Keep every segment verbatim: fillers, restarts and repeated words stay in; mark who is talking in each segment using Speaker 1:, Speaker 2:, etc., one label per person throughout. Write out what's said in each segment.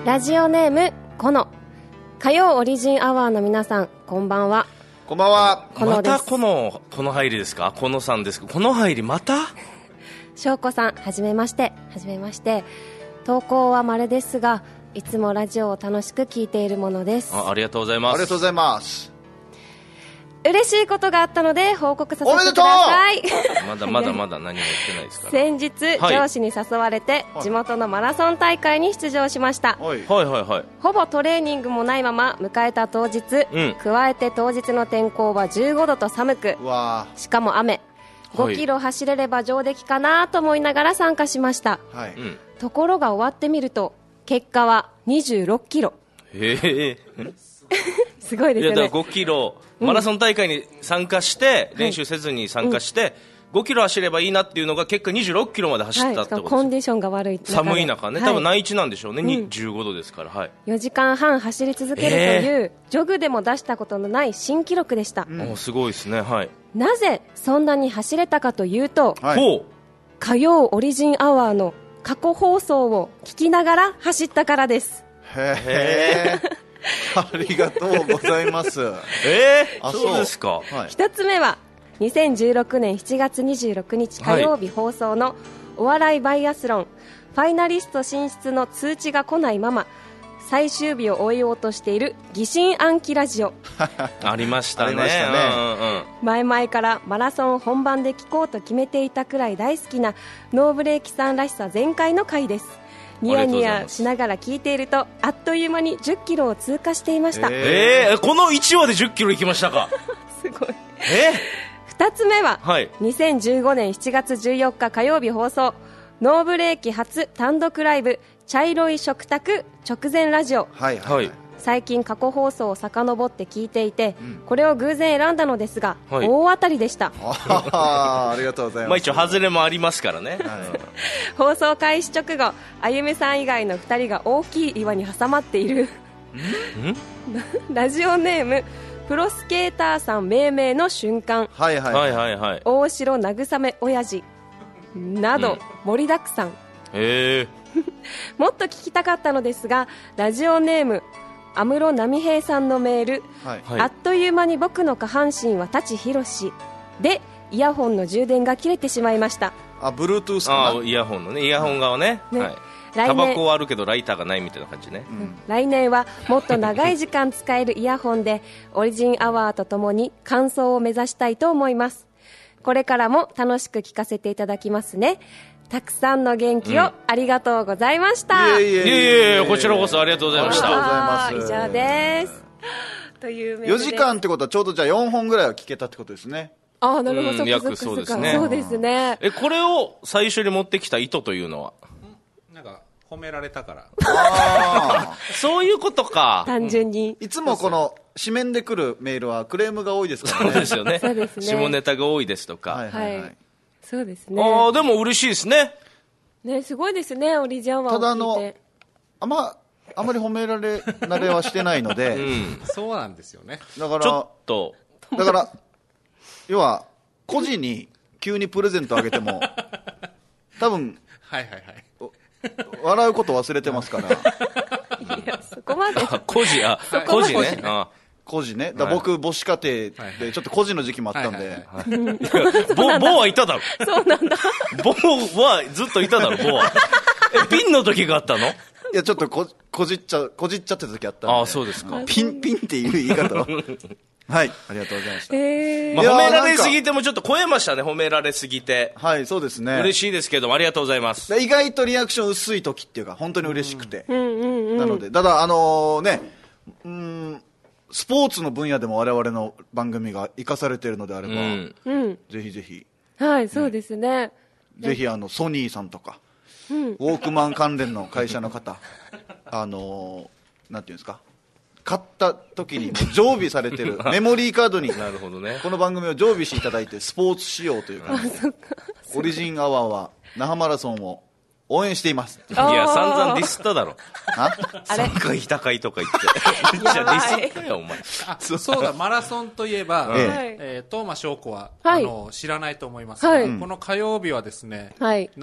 Speaker 1: ラジオネームこの火曜オリジンアワーの皆さん、こんばんは。
Speaker 2: こんばんは。
Speaker 3: またこのこの入りですか。このさんですか。この入りまた
Speaker 1: 翔子さん、はじめまして。はじめまして。投稿は稀ですが、いつもラジオを楽しく聞いているものです。
Speaker 3: あ, ありがとうございます。
Speaker 2: ありがとうございます。
Speaker 1: 嬉しいことがあったので報告させてください。
Speaker 3: まだまだまだ何も言ってないですから。
Speaker 1: 先日、はい、上司に誘われて地元のマラソン大会に出場しました、
Speaker 3: はい、はいはいはい
Speaker 1: ほぼトレーニングもないまま迎えた当日、うん、加えて当日の天候はじゅうごどと寒く、うわしかも雨。ごキロ走れれば上出来かなと思いながら参加しました、はい、ところが終わってみると結果はにじゅうろっキロ。
Speaker 3: へえ
Speaker 1: すごいですよね。
Speaker 3: いやだからごキロマラソン大会に参加して、うん、練習せずに参加して、はい、ごキロ走ればいいなっていうのが結果にじゅうろっキロまで走ったってことです、はい、
Speaker 1: コンディションが悪い中で
Speaker 3: 寒い中ね、はい、多分内地なんでしょうね、うん、じゅうごどですから、はい、
Speaker 1: よじかんはん走り続けるという、えー、ジョグでも出したことのない新記録でした、
Speaker 3: うん、おすごいですね、はい、
Speaker 1: なぜそんなに走れたかというと、
Speaker 3: はい、
Speaker 1: 火曜オリジンアワーの過去放送を聞きながら走ったからです。
Speaker 2: へーありがとうございます。
Speaker 3: えー、そうですか。
Speaker 1: 一、はい、つ目はにせんじゅうろくねんしちがつにじゅうろくにち火曜日放送のお笑いバイアスロンファイナリスト進出の通知が来ないまま最終日を終えようとしている疑心暗鬼ラジオ
Speaker 3: ありましたね。ありましたね、うんうん、
Speaker 1: 前々からマラソン本番で聞こうと決めていたくらい大好きなノーブレーキさんらしさ全開の回です。ニヤニヤしながら聞いているとあっという間にじゅっキロを通過していました。
Speaker 3: えー、このいちわでじゅっキロ行きましたか
Speaker 1: すごい。
Speaker 3: えー、
Speaker 1: ふたつめは、
Speaker 3: はい、
Speaker 1: にせんじゅうごねんしちがつじゅうよっか火曜日放送ノーブレーキ初単独ライブ茶色い食卓直前ラジオ、
Speaker 2: はいはい、
Speaker 1: 最近過去放送を遡って聞いていて、うん、これを偶然選んだのですが、はい、大当たりでした。
Speaker 2: あ, ありがとうございます。
Speaker 3: まあ、一応外れもありますからね、はい、
Speaker 1: 放送開始直後あゆめさん以外のふたりが大きい岩に挟まっているラジオネームプロスケーターさん命名の瞬間、
Speaker 2: はいはいはいはい、
Speaker 1: 大城慰め親父など、うん、盛りだくさん。
Speaker 3: へ
Speaker 1: もっと聞きたかったのですがラジオネーム安室奈美平さんのメール、はい、あっという間に僕の下半身は舘ひろしでイヤホンの充電が切れてしまいました。
Speaker 2: あ、Bluetooth かな。
Speaker 3: あ、イヤホンのね、イヤホン側ね、ね、はい、タバコはあるけどライターがないみたいな感じね、うん、
Speaker 1: 来年はもっと長い時間使えるイヤホンでオリジンアワーとともに完走を目指したいと思います。これからも楽しく聞かせていただきますね。たくさんの元気をありがとうございました、
Speaker 3: うん、いえいえいえいえ、こちらこそありがとうございました。
Speaker 1: ありがとうございます。以上ですというメールで
Speaker 2: よじかんってことはちょうどじゃあよんほんぐらいは聞けたってことですね。
Speaker 1: ああ、なるほど、
Speaker 3: うん、約そうですね。
Speaker 1: そうですね。
Speaker 3: え、これを最初に持ってきた意図というのは
Speaker 4: なんか褒められたから
Speaker 3: あそういうことか。
Speaker 1: 単純に、
Speaker 2: うん、いつもこの紙面で来るメールはクレームが多いですからね。
Speaker 3: そうですよね。
Speaker 1: そうですね。
Speaker 3: 下ネタが多いですとか、
Speaker 2: はいはいはい、
Speaker 1: はい、そうですね。
Speaker 3: ああ、でも嬉しいですね。
Speaker 1: ね、すごいですね、オリジンアワーを聞いて。
Speaker 2: ただあのあまあまり褒められ慣れはしてないので、
Speaker 4: うん、そうなんですよね。
Speaker 2: だから
Speaker 3: ちょっと
Speaker 2: だから要は個人に急にプレゼントあげても多分
Speaker 4: はいはいはい
Speaker 2: 笑うこと忘れてますから。い
Speaker 1: や、そこまで
Speaker 3: 個人、あ、個人ね、あ
Speaker 2: 個人ね。だ僕母子家庭でちょっと個人の時期もあったんで。
Speaker 3: ボボはいただろ。
Speaker 1: そうなんだ。
Speaker 3: ボはずっといただろ。ボはえ、ピンの時があったの？
Speaker 2: いや、ちょっとここじっちゃこじっちゃってた時あったんで。
Speaker 3: ああ、そうですか。
Speaker 2: ピンピンっていう言い方をはい、ありがとうございました。
Speaker 1: えー
Speaker 3: まあ、褒められすぎてもちょっっと超えましたね。褒められすぎて、
Speaker 2: はい、そうですね。
Speaker 3: 嬉しいですけどもありがとうございます。
Speaker 2: 意外とリアクション薄い時っていうか本当に嬉しくて、
Speaker 1: うんうんうん、
Speaker 2: なのでただあのー、ね、うーん、スポーツの分野でも我々の番組が生かされているのであれば、
Speaker 1: うん、
Speaker 2: ぜひぜひ、
Speaker 1: はい、そうですね、
Speaker 2: ぜひあのソニーさんとか、
Speaker 1: うん、
Speaker 2: ウォークマン関連の会社の方あのー、なんていうんですか、買った時にも常備されてるメモリーカードに
Speaker 3: なるほど、ね、
Speaker 2: この番組を常備していただいてスポーツ仕様というか、ね、オリジンアワーは那覇マラソンを応援しています。
Speaker 3: いや、散々ディスっただろ。
Speaker 2: あ
Speaker 3: 三回ひたかいとか言ってめっちゃディスったよお前。
Speaker 4: あ、そうだ、マラソンといえば、
Speaker 2: え
Speaker 4: えー、東間翔子は、
Speaker 1: はい、
Speaker 4: あの知らないと思いますが、
Speaker 1: はい、
Speaker 4: この火曜日はですね、
Speaker 1: はい、
Speaker 4: 那覇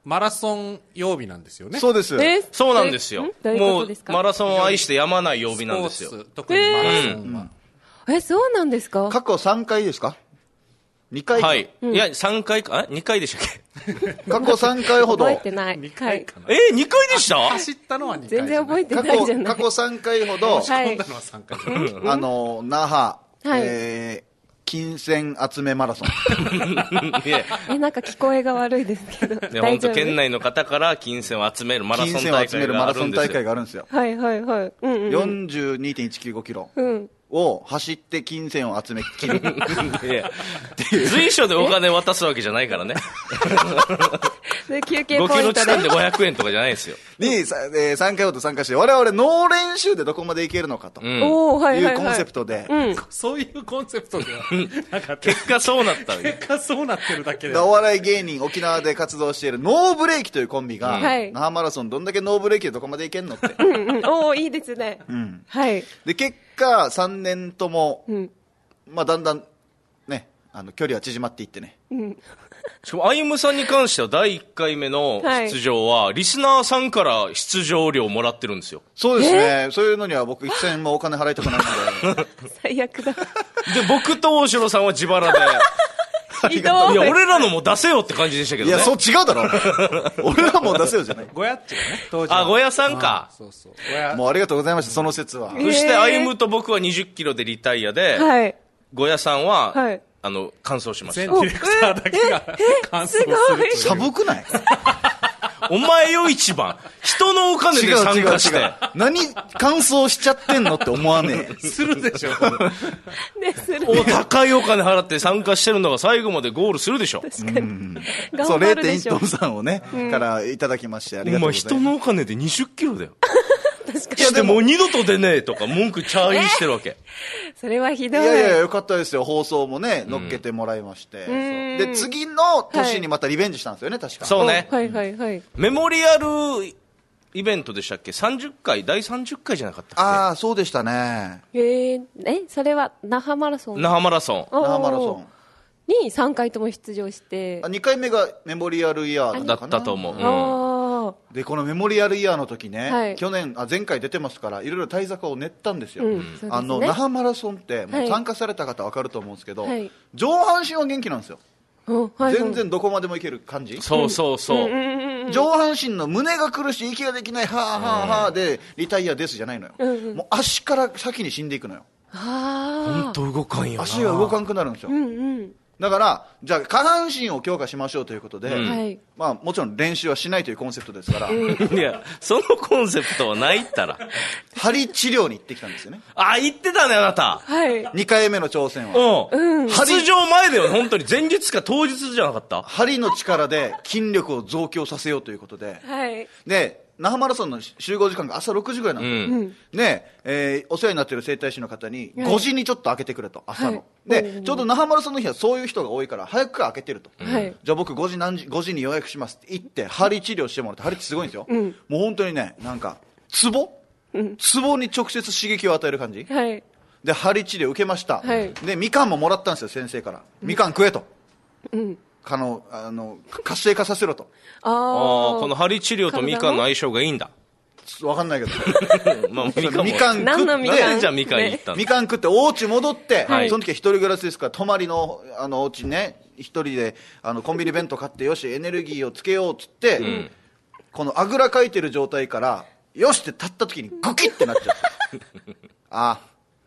Speaker 4: マラソン曜日なんですよね。
Speaker 2: そうです。
Speaker 1: え
Speaker 3: そうなんですよ。
Speaker 1: どういう
Speaker 3: もう
Speaker 1: ことですか？
Speaker 3: マラソンを愛してやまない曜日なんですよ。
Speaker 4: スポーツ特にマラソンは、
Speaker 1: え、そうなんですか？
Speaker 2: 過去さんかいですか？にかいか。
Speaker 3: はい。いや、さんかいか、あ ?に 回でしたっけ？
Speaker 2: 過去さんかいほど。
Speaker 1: 覚えてない。
Speaker 4: にかいかな。
Speaker 3: えー、にかいでした？
Speaker 4: 走ったのはにかい。
Speaker 1: 全然覚えて
Speaker 2: 過
Speaker 1: ないじゃ
Speaker 2: 去、
Speaker 1: ない。
Speaker 2: 過去さんかいほど、
Speaker 1: はい
Speaker 4: 今度のはさんかい。
Speaker 2: あの、那覇、
Speaker 1: はい
Speaker 2: えー、金銭集めマラソン。
Speaker 3: いや、
Speaker 1: え、なんか聞こえが悪いですけど。
Speaker 3: で
Speaker 1: 大丈夫？
Speaker 3: 本当県内の方から金銭を集めるマラソン
Speaker 2: 金銭を集め
Speaker 3: 大会
Speaker 2: るマラソン大
Speaker 3: があるんですよ。
Speaker 2: 会があるんですよ。
Speaker 1: はいはいはい。うんうん。
Speaker 2: よんじゅうにてんいちきゅうごキロ
Speaker 1: うん。
Speaker 2: を走って金銭を集めきる。
Speaker 3: いや随所でお金渡すわけじゃないからね。
Speaker 1: で、休憩
Speaker 3: ご
Speaker 1: ポイント
Speaker 3: キロ地点で
Speaker 1: で。
Speaker 3: ごひゃくえんとかじゃないですよ。
Speaker 2: に、さえー、さんかいほど参加して、我々ノー練習でどこまでいけるのかと
Speaker 3: うん。
Speaker 1: おー、はいはいはい。
Speaker 2: いうコンセプトで、
Speaker 1: うん。
Speaker 4: そういうコンセプトでは、なんか、
Speaker 3: 結果そうなったわけ。
Speaker 4: 結果そうなってるだけで。
Speaker 2: お笑い芸人、沖縄で活動しているノーブレーキというコンビが、
Speaker 1: はい
Speaker 2: 那覇マラソンどんだけノーブレーキでどこまでいけんのって。
Speaker 1: うんうん。おー、いいですね。
Speaker 2: うん
Speaker 1: はい。
Speaker 2: で、結果、さんねんとも、
Speaker 1: うん。
Speaker 2: まあ、だんだん、ね、あの、距離は縮まっていってね。
Speaker 1: うん。
Speaker 3: しかも、歩夢さんに関してはだいいっかいめの出場は、リスナーさんから出場料もらってるんですよ。
Speaker 2: そうですね。そういうのには僕一銭もお金払いたくないので。
Speaker 1: 最悪だ。
Speaker 3: で、僕と大城さんは自腹で。
Speaker 1: ひどい。
Speaker 3: いや、俺らのも出せよって感じでしたけどね。
Speaker 2: いや、そう違うだろ。俺らもう出せよじゃない。
Speaker 4: ゴヤッチがね、当時は。
Speaker 3: あ、ゴヤさんか。
Speaker 4: そうそう。ゴヤ、
Speaker 2: もうありがとうございました、その説は。
Speaker 3: そして、歩夢と僕はにじゅっキロでリタイアで、
Speaker 1: はい。
Speaker 3: ゴヤさんは、
Speaker 1: はい
Speaker 3: あの、完走しました。
Speaker 4: 全ディレクターだけが完走するという。
Speaker 2: 寒くない？
Speaker 3: お前よ一番。人のお金で参加して。
Speaker 2: 何、乾燥しちゃってんのって思わねえ。
Speaker 4: するでしょ。
Speaker 1: でする。
Speaker 3: お高いお金払って参加してるのが最後までゴールするでしょ。
Speaker 1: 確かに。
Speaker 2: そう、
Speaker 1: 頑張るでしょ
Speaker 2: れいてんいちトンさんをね、からいただきまして、ありが
Speaker 3: お前
Speaker 2: とうございます。
Speaker 3: 人のお金でにじゅっキロだよ。
Speaker 1: 確か
Speaker 3: いやでもう二度と出ねえとか文句チャーイしてるわけ。
Speaker 1: に。それはひどい。
Speaker 2: いやいや、よかったですよ。放送もね、乗っけてもらいまして。
Speaker 1: ん
Speaker 2: で、次の年にまたリベンジしたんですよね、確か。
Speaker 3: そうね。
Speaker 1: はいはいはい。
Speaker 3: メモリアルイベントでしたっけ ?さんじゅっかい、だいさんじゅっかいじゃなかったっ
Speaker 2: ああ、そうでしたね。
Speaker 1: えー、え、それは那覇マラソン
Speaker 3: け那覇マラソン。
Speaker 1: おー
Speaker 2: 那覇マラソン。
Speaker 1: にさんかいとも出場して
Speaker 2: あ、。にかいめがメモリアルイヤー
Speaker 3: だ
Speaker 2: だったかな。
Speaker 3: ったと思う。うん
Speaker 1: ああ。
Speaker 2: で、このメモリアルイヤーの時ね、
Speaker 1: はい
Speaker 2: 去年、あ、前回出てますから、いろいろ対策を練ったんですよ。
Speaker 1: うんそうですね
Speaker 2: あの、那覇マラソンって、も
Speaker 1: はい
Speaker 2: う参加された方わかると思うんですけど、
Speaker 1: はい
Speaker 2: 上半身は元気なんですよ。
Speaker 1: うんはいはい
Speaker 2: 全然どこまでもいける感じ。
Speaker 3: そうそうそう。
Speaker 2: 上半身の胸が苦しい、息ができない、はあはあはあで、リタイアですじゃないのよ。
Speaker 1: うんうん
Speaker 2: もう足から先に死んでいくのよ。
Speaker 1: あ
Speaker 3: ほんと動かんよな。
Speaker 2: 足が動かんくなるんですよ。
Speaker 1: あ。うんうん。
Speaker 2: だから、じゃあ下半身を強化しましょうということで、
Speaker 3: うん
Speaker 1: はい。
Speaker 2: まあもちろん練習はしないというコンセプトですから、
Speaker 3: いや、そのコンセプトはないったら。
Speaker 2: 針治療に行ってきたんですよね。
Speaker 3: あ、言ってたね、あなた。
Speaker 1: はい。
Speaker 2: にかいめの挑戦は。
Speaker 3: うん。出場前だよ、本当に。前日か当日じゃなかった。
Speaker 2: 針の力で筋力を増強させようということで、
Speaker 1: はい。
Speaker 2: で、那覇マラソンの集合時間が朝ろくじぐらいなん
Speaker 3: う
Speaker 2: ですよ。
Speaker 3: ん。
Speaker 2: ねえーお世話になっている整体師の方に、ごじにちょっと開けてくれと、朝の。
Speaker 1: はい
Speaker 2: で、ちょうど那覇マラソンの日はそういう人が多いから、早くから開けてると。
Speaker 1: はい。
Speaker 2: じゃあ僕ごじ何時、ごじに予約しますって言って、針治療してもらって、針ってすごいんですよ。
Speaker 1: ん
Speaker 2: もう本当にね、なんか、ツボツボに直接刺激を与える感じ。
Speaker 1: はい。
Speaker 2: で、針治療受けました。
Speaker 1: はい
Speaker 2: で、みかんももらったんですよ、先生から。みかん食えと。
Speaker 1: うん。
Speaker 2: あの、あの、活性化させろと。
Speaker 1: ああ。
Speaker 3: ああ、この針治療とみかんの相性がいいんだ。
Speaker 2: わかんないけど。
Speaker 3: まあ、みかんも。
Speaker 2: みかん食
Speaker 1: 何のみかん
Speaker 2: って、
Speaker 3: じゃあみかん行ったんだ。
Speaker 2: みかん食ってお家戻って、
Speaker 3: はい
Speaker 2: その時は一人暮らしですから、泊まりの、あの、お家ね、一人で、あの、コンビニ弁当買って、よし、エネルギーをつけようっつって、
Speaker 3: ん
Speaker 2: このあぐらかいてる状態から、よしって立った時にグキってなっちゃった。ああ。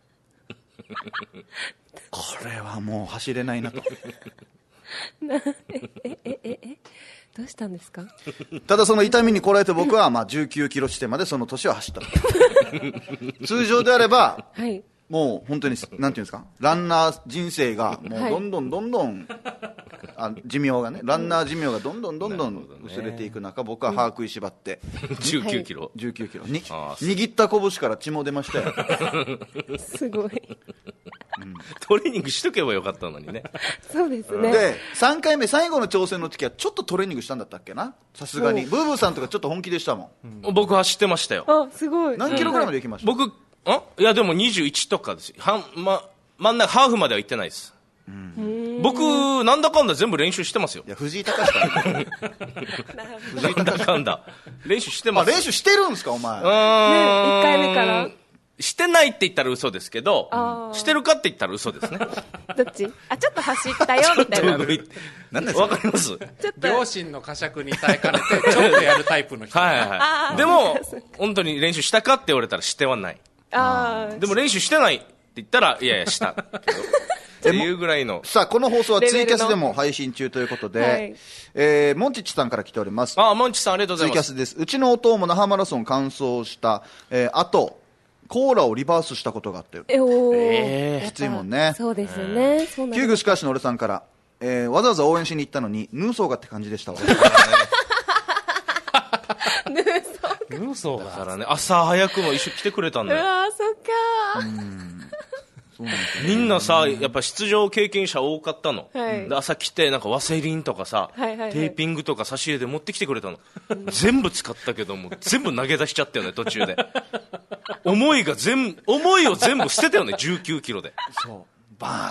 Speaker 2: これはもう走れないなと。
Speaker 1: どうしたんですか？
Speaker 2: ただその痛みにこらえて僕は、まあ、じゅうきゅうキロ地点までその年は走った。通常であれば、
Speaker 1: はい。
Speaker 2: もう本当に、なんていうんですか、ランナー人生が、もうどんどんどんどん、あ寿命がね、ランナー寿命がどんどんどんどん薄れていく中、僕は歯食いしばって、
Speaker 3: じゅうきゅうキロ。
Speaker 2: じゅうきゅうキロ。に
Speaker 3: あー
Speaker 2: 握った拳から血も出ましたよ。
Speaker 1: すごい。
Speaker 3: トレーニングしとけばよかったのにね。
Speaker 1: そうですね。
Speaker 2: で、さんかいめ、最後の挑戦の時は、ちょっとトレーニングしたんだったっけな、さすがに。ブーブーさんとかちょっと本気でしたもん。
Speaker 3: 僕走ってましたよ。
Speaker 1: あ、すごい。
Speaker 2: 何キロぐらいまで行きました？
Speaker 3: 僕、んいやでもにじゅういちとかですよ。はん、ま、真ん中、ハーフまでは行ってないです。
Speaker 1: うー
Speaker 3: 僕なんだかんだ全部練習してますよ。
Speaker 2: いや藤井隆から藤
Speaker 3: 井なんだかんだ練習してます。
Speaker 2: 練習してるんですかお前。
Speaker 3: うーん、
Speaker 1: ね、いっかいめから
Speaker 3: してないって言ったら嘘ですけど、してるかって言ったら嘘ですね。
Speaker 1: どっち？あ、ちょっと走ったよみたいな。
Speaker 3: 何ですか？わかります？
Speaker 4: 両親の呵責に耐えかねてちょっとやるタイプの人。
Speaker 3: はいはい。でも本当に練習したかって言われたらしてはない。
Speaker 1: あ
Speaker 3: でも練習してないって言ったらいやいやしたっていうぐらいの。
Speaker 2: さあこの放送はツイキャスでも配信中ということで、はい、えー、モンチッチさんから来ております。
Speaker 3: あ、モンチッチさんありがとうございます。
Speaker 2: ツイキャスです。うちの弟も那覇マラソン完走した、えー、あとコーラをリバースしたことがあって、
Speaker 1: えお
Speaker 2: えー、きついもんね。
Speaker 1: そうですよね。
Speaker 2: キューグしかしの俺さんから、えー、わざわざ応援しに行ったのにヌーソーがって感じでしたわ。
Speaker 1: ヌーソー
Speaker 4: ヌーソー
Speaker 3: だからね、朝早くも一緒来てくれたんだよ。
Speaker 1: うわー、そっかー。
Speaker 2: うんそうなんです
Speaker 3: ね、みんなさ、やっぱ出場経験者多かったの、
Speaker 1: はい、
Speaker 3: で朝来てなんかワセリンとかさ、
Speaker 1: はいはいはい、
Speaker 3: テーピングとか差し入れで持ってきてくれたの全部使ったけども全部投げ出しちゃったよね途中で。思いが全思いを全部捨てたよね。じゅうきゅうキロで
Speaker 2: そうバーって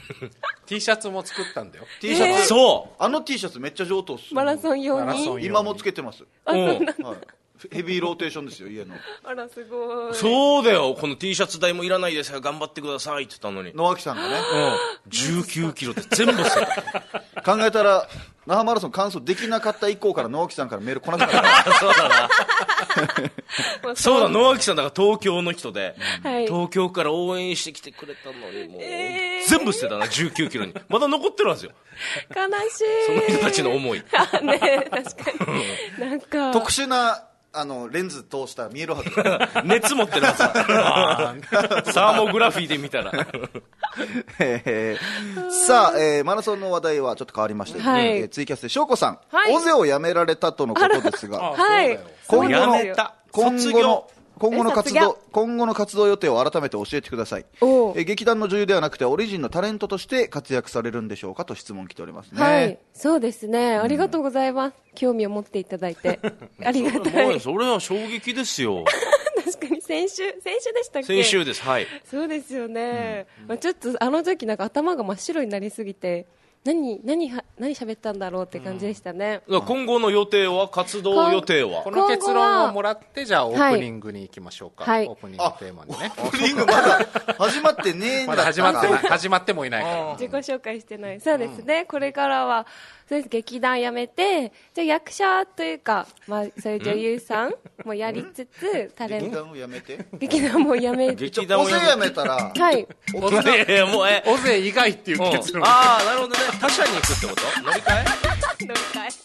Speaker 4: T シャツも作ったんだよ。
Speaker 2: T シャツ、
Speaker 3: えー、そう
Speaker 2: あの T シャツめっちゃ上等っす。
Speaker 1: マラソン用に
Speaker 2: 今もつけてます。
Speaker 1: あ、そうなんだ、
Speaker 2: はい、ヘビーローテーションですよ家の。
Speaker 1: あらすごい。
Speaker 3: そうだよ、この T シャツ代もいらないですよ頑張ってくださいって言ったのに
Speaker 2: 野脇さんがね、
Speaker 3: うん、じゅうきゅうキロで全部捨てた。
Speaker 2: 考えたら那覇マラソン完走できなかった以降から野脇さんからメール来なかった
Speaker 3: そうだなそうだ、野脇さんだから東京の人で、はい、東京から応援してきてくれたのにもう、えー、全部捨てたな。じゅうきゅうキロにまだ残ってるんですよ。
Speaker 1: 悲しい。
Speaker 3: その人たちの思い。
Speaker 1: あ、ね、確かになんか
Speaker 2: 特殊なあのレンズ通したら見えるはず。
Speaker 3: 熱持ってるはず。サーモグラフィーで見たら。
Speaker 2: えー、さあ、えー、マラソンの話題はちょっと変わりまして、はい、えー、ツイキャスで翔子さん、はい、オゼをやめられたとのことですが、
Speaker 1: はい、
Speaker 2: 今後の
Speaker 3: やめた
Speaker 2: 今後の今後の活動今後の活動予定を改めて教えてください。え劇団の女優ではなくてオリジンのタレントとして活躍されるんでしょうかと質問来ておりますね。
Speaker 1: はい、そうですね、ありがとうございます、うん、興味を持っていただいてありがたい。
Speaker 3: それは衝撃ですよ。
Speaker 1: 確かに先週先週でしたっけ。
Speaker 3: 先週です。はい、
Speaker 1: そうですよね、うん、まあ、ちょっとあの時なんか頭が真っ白になりすぎて何何は何喋ったんだろうって感じでしたね、
Speaker 3: うん、今後の予定は活動予定は
Speaker 4: この結論をもらってじゃあオープニングに行きましょうか、はい、オープニングテーマにね。
Speaker 2: オープニングまだ始まってねえんだ。
Speaker 4: まだ始まってない始まってもいないから
Speaker 1: 自己紹介してない。そうですね、うん、これからはそうです劇団辞めてじゃあ役者というか、まあ、そういう女優さんもやりつつタレント
Speaker 2: 劇団を辞めて
Speaker 1: 劇団も辞めて
Speaker 2: 劇団を辞めたら
Speaker 1: はい
Speaker 3: オゼもうえ
Speaker 4: オゼ以外っていう結論、
Speaker 3: うん、ああなるほどね。他社に行くってこと乗り換え
Speaker 1: 乗り換え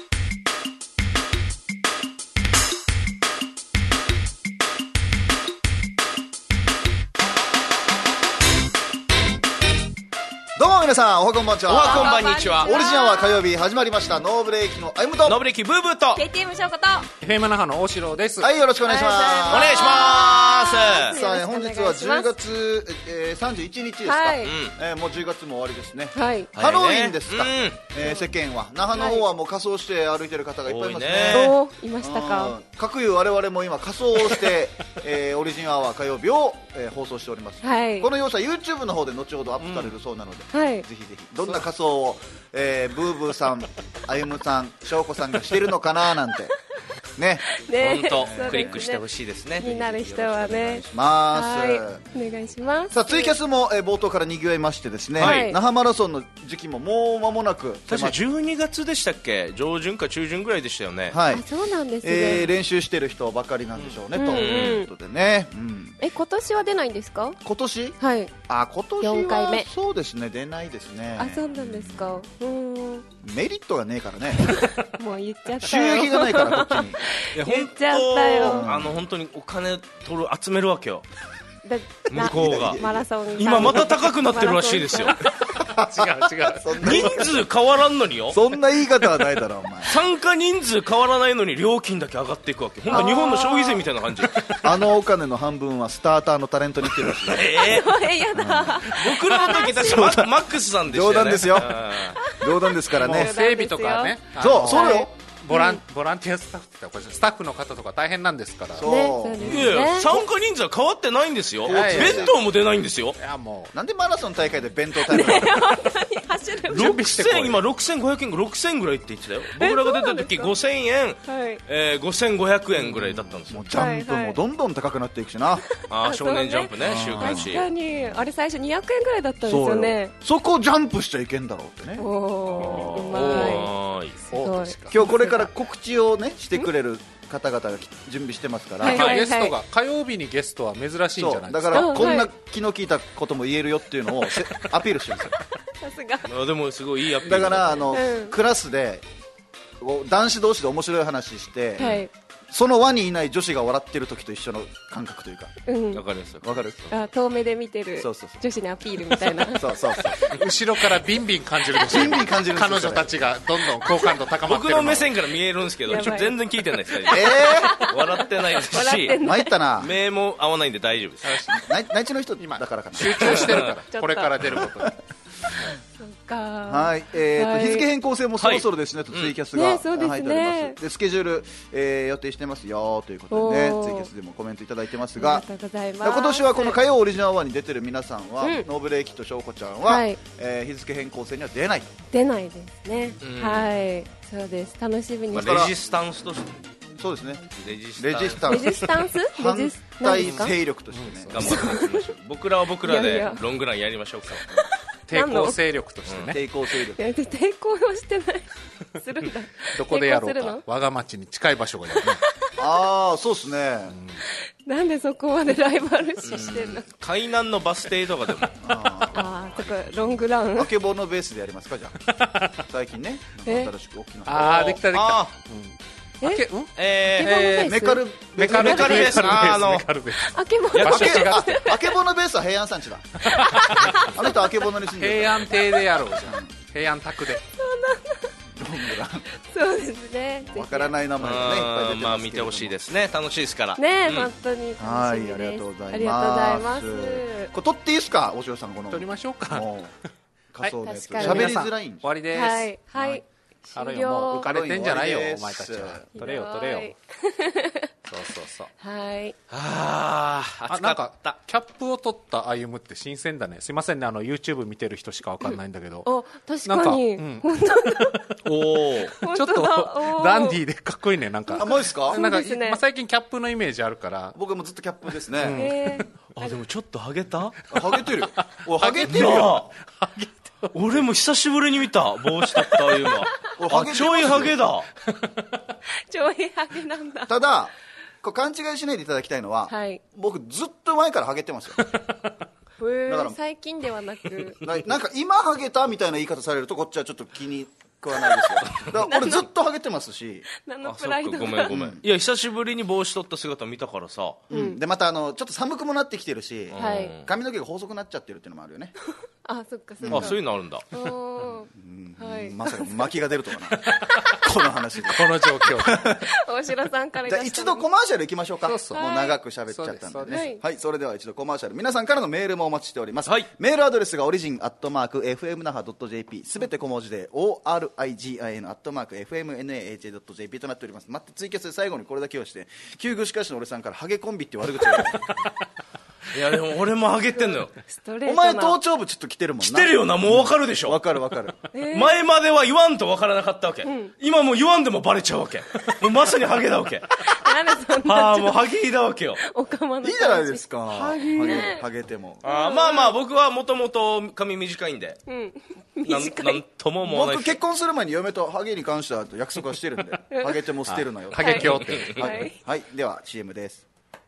Speaker 2: どうも皆さんおはこんばんちは。
Speaker 3: おはこんばんにちは。
Speaker 2: オリジナルは火曜日始まりました。ノーブレーキのあゆむと
Speaker 3: ノーブレーキブーブーと
Speaker 1: ケーティーエム 翔子と
Speaker 4: エフエム 那覇の大城です。
Speaker 2: はい、よろしくお願いします。
Speaker 3: お願いします。
Speaker 2: さあ本日はじゅうがつ、えー、さんじゅういちにちですか、はい、えー、もうじゅうがつも終わりですね、はい、ハロウィンですか、ね、うん、えー、世間は那覇の方はもう仮装して歩いてる方がいっぱいいますね。
Speaker 1: おいましたか。
Speaker 2: かくいう我々も今仮装をして、えー、オリジンアワー火曜日を、えー、放送しております、はい、この様子は YouTube の方で後ほどアップされるそうなので、うん、はい、ぜひぜひどんな仮装を、えー、ブーブーさん、あゆむさん、しょうこさんがしてるのかななんてね、
Speaker 3: 本当、ね、クリックしてほしいですね。
Speaker 1: 気になる人はね。
Speaker 2: お願
Speaker 1: いします。
Speaker 2: さあツイキャスも、えー、冒頭から賑わいましてですね、はい、那覇マラソンの時期ももう間もなく、
Speaker 3: 確かじゅうにがつでしたっけ、上旬か中旬ぐらいでしたよね。
Speaker 2: はい、
Speaker 1: あ、そうなんですね、
Speaker 2: えー、練習してる人ばかりなんでしょうね、うん、ということでね、うん、
Speaker 1: え今年は出ないんですか。
Speaker 2: 今年、
Speaker 1: はい、
Speaker 2: あ今年はよんかいめ。そうですね、出ないですね。
Speaker 1: あ、そうなんですか。うん、
Speaker 2: メリットがねえからね
Speaker 1: もう言っちゃったよ。
Speaker 2: 収益がないからこっちに。
Speaker 3: いや
Speaker 1: 言っちゃったよ。
Speaker 3: あの本当にお金取る集めるわけよ。向こうが
Speaker 1: マラソン
Speaker 3: 今また高くなってるらしいですよ。
Speaker 4: 違う違う、
Speaker 3: 人数変わらんのによ。
Speaker 2: そんな言い方はないだろお前。
Speaker 3: 参加人数変わらないのに料金だけ上がっていくわけ。本当日本の消費税みたいな感じ。
Speaker 2: あのお金の半分はスターターのタレントに行ってるらしい。
Speaker 3: えー、
Speaker 1: それやだ。
Speaker 3: 僕らの時確かマックスさんでしたよね。
Speaker 2: 冗談ですよ。冗談ですからね。
Speaker 4: 整備とかね、
Speaker 2: そうそうよ。
Speaker 4: ボランボランティアスタッフってこれスタッフの方とか大変なんですから。
Speaker 2: そう、
Speaker 1: ね、そうですね、
Speaker 3: いやいや参加人数は変わってないんですよ。弁当も出ないんですよ。
Speaker 4: いやも
Speaker 2: うなんでマラソン大会で弁当タイム
Speaker 1: 走る
Speaker 3: ろくせん今ろくせんごひゃくえんろくせんぐらいって言ってたよ。僕らが出た時ごせんえん、はいえー、ごせんごひゃくえんぐらいだったんですよ。
Speaker 2: もうジャンプもどんどん高くなっていくしな。
Speaker 3: あ少年ジャンプね、週刊誌。
Speaker 1: 確かにあれ最初にひゃくえんぐらいだったんですよね。
Speaker 2: そ, そこジャンプしちゃいけんだろうってね。
Speaker 1: おーうまい。すごい。
Speaker 2: 今日これから告知をねしてくれる方々が準備してますから、
Speaker 4: はいはいはい、ゲストが火曜日にゲストは珍しいんじゃないですか。
Speaker 2: だからこんな気の利いたことも言えるよっていうのをアピールしてるんですよ。
Speaker 1: さすが。
Speaker 3: でもすごいいいアピール
Speaker 2: だからあの、うん、クラスで男子同士で面白い話して、はい、その輪にいない女子が笑ってる時と一緒の感覚というか。
Speaker 3: うん、わかりますよ。
Speaker 2: わかる。
Speaker 1: あ遠目で見てる女子にアピールみたいな。
Speaker 2: そうそうそう。
Speaker 4: 後ろからビンビン感じる。
Speaker 2: ビンビン感じる。
Speaker 4: 彼女たちがどんどん好感度高まってる。
Speaker 3: 僕の目線から見えるんですけど、ちょっと全然聞いてないです。えー、笑ってないですし、
Speaker 2: 参ったな。
Speaker 3: 目も合わないんで大丈夫です。
Speaker 2: 内地の人だからかな。
Speaker 4: 集中してるからこれから出ることに。
Speaker 2: はい、えーと、日付変更線もそろそろですね、ツイキャスが入っております。でスケジュール、えー、予定してますよということでね、ツイキャスでもコメントいただいてますが、今年はこの火曜オリジナルワンに出てる皆さんは、うん、ノーブレイキと翔子ちゃんは、はいえー、日付変更線には出ない。
Speaker 1: 出ないですね。うん、はいそうです。楽しみに。
Speaker 3: まあ、レジスタンスとして。
Speaker 2: そうですね。
Speaker 3: レジス
Speaker 1: タンス。レジスタンス。レジスタンス？
Speaker 2: 反対勢力としてね。
Speaker 3: 頑張っていきましょう。僕らは僕らでロングランやりましょうか。
Speaker 4: 抵抗勢力としてね。
Speaker 2: 抵抗勢力。
Speaker 1: 抵抗はしてない。するんだ。
Speaker 4: どこでやろうか。我が町に近い場所がやるね。
Speaker 2: ああそうですね。
Speaker 1: なんでそこまでライバル視してんの。
Speaker 3: 海南のバス停とかでも。
Speaker 1: ああそこロングラン。
Speaker 2: あけぼのベースでやりますかじゃあ。最近ね。新しく大きな。
Speaker 4: ああできたできた。
Speaker 1: え
Speaker 2: えー、メカル
Speaker 4: メカルベース
Speaker 2: あの
Speaker 1: あけぼの
Speaker 2: あけぼのベースは平安山地だ。あの人あけぼのに住んでる。
Speaker 4: 平安邸でやろうじゃん。平安宅で。
Speaker 1: そうですね。
Speaker 2: わからない名前がねいっぱい出てますけど。
Speaker 3: まあ見てほしいですね。楽しいですから。
Speaker 1: ね本当に楽しみです。
Speaker 2: はいありがとうございます。
Speaker 1: ありがとうございます。
Speaker 2: これ撮っていいですか大城さんこの。
Speaker 4: 撮りましょうか。
Speaker 2: 仮想のやつ。喋りづらいん。
Speaker 4: 終わりです。
Speaker 1: はいはい。
Speaker 4: あれよもう浮かれてんじゃないよお前たちは。取れよ取れよ。そうそうそう。
Speaker 1: はい。
Speaker 3: ああ暑かった。
Speaker 4: キャップを取った歩むって新鮮だね。すいませんねあの YouTube 見てる人しかわかんないんだけど。
Speaker 1: あ確かに。本当だ。
Speaker 3: おお。
Speaker 4: ちょっとダンディーでかっこいいねなんか。
Speaker 2: あマジですか。
Speaker 4: なんかまあ最近キャップのイメージあるから。
Speaker 2: 僕もずっとキャップですね。
Speaker 3: あでもちょっとハゲた？
Speaker 2: ハゲてる。おハゲてるよ。
Speaker 3: 俺も久しぶりに見た帽子取った歩む。あちょいハゲだ。
Speaker 1: ちょいハゲなんだ。
Speaker 2: ただこう勘違いしないでいただきたいのは、はい、僕ずっと前からハゲてますよ。だ
Speaker 1: から最近ではなく
Speaker 2: な, なんか今ハゲたみたいな言い方されるとこっちはちょっと気に食わないですよ。だから俺ずっとハゲてますし。
Speaker 1: 何のプライドが。
Speaker 3: ごめんごめん。いや久しぶりに帽子取った姿見たからさ、
Speaker 2: うん、でまたあのちょっと寒くもなってきてるし、はい、髪の毛が細くなっちゃってるっていうのもあるよね。
Speaker 1: あそっかそっか。
Speaker 3: あそういうのあるんだ。
Speaker 2: うんはい、まさか巻きが出るとはな。この話で
Speaker 4: この状況。
Speaker 1: 大城さんから。
Speaker 2: じゃあ一度コマーシャル行きましょうか。そうそうもう長く喋っちゃったんでね。はい、はい、それでは一度コマーシャル。皆さんからのメールもお待ちしております。はい、メールアドレスがオリジンアットマーク エフエムナハドットジェーピー すべて小文字で オーアールアイジーアイエヌ アットマーク エフエムナハドットジェーピー となっております。待ってツイキャスで最後にこれだけをして旧具しかしの俺さんからハゲコンビって悪口を。
Speaker 3: いやでも俺もハゲてんのよ。
Speaker 2: お前頭頂部ちょっと来てるもんな。
Speaker 3: 来てるよなもう分かるでしょ。
Speaker 2: 分かる分かる、
Speaker 3: えー、前までは言わんと分からなかったわけ、うん、今もう言わんでもバレちゃうわけ。もうまさにハゲだわけ。ああもうハゲだわけよ。
Speaker 1: おかまの
Speaker 2: いいじゃないですか。
Speaker 1: ハゲ
Speaker 2: ハゲても
Speaker 3: あまあまあ僕はもともと髪短いんで、うん、なんなんとも思わない。
Speaker 2: 僕結婚する前に嫁とハゲに関しては約束はしてるんでハゲても捨てるなよ。
Speaker 4: ハゲ教って、
Speaker 2: はいはい、はい、では シーエム です。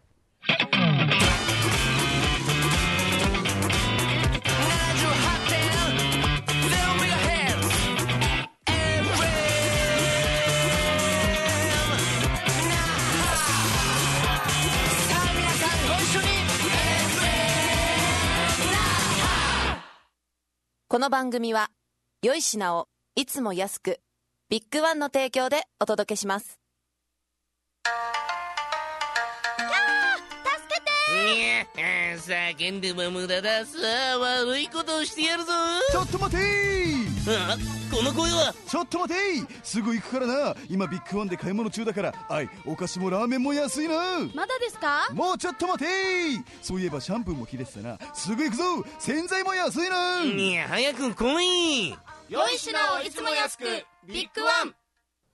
Speaker 5: この番組は良い品をいつも安くビッグワンの提供でお届けします。
Speaker 6: キャー助けてー。
Speaker 3: 叫んでも無駄だ。さあ悪いことをしてやるぞ。
Speaker 6: ちょっと待てー。
Speaker 3: あ、この声は。
Speaker 6: ちょっと待てー。すぐ行くからな。今ビッグワンで買い物中だから。はい、お菓子もラーメンも安いな。
Speaker 7: まだですか？
Speaker 6: もうちょっと待てー。そういえばシャンプーも切れてたな。すぐ行くぞ。洗剤も安いな。
Speaker 3: いや、早く来い。
Speaker 7: 良い品をいつも安く、ビッグワン。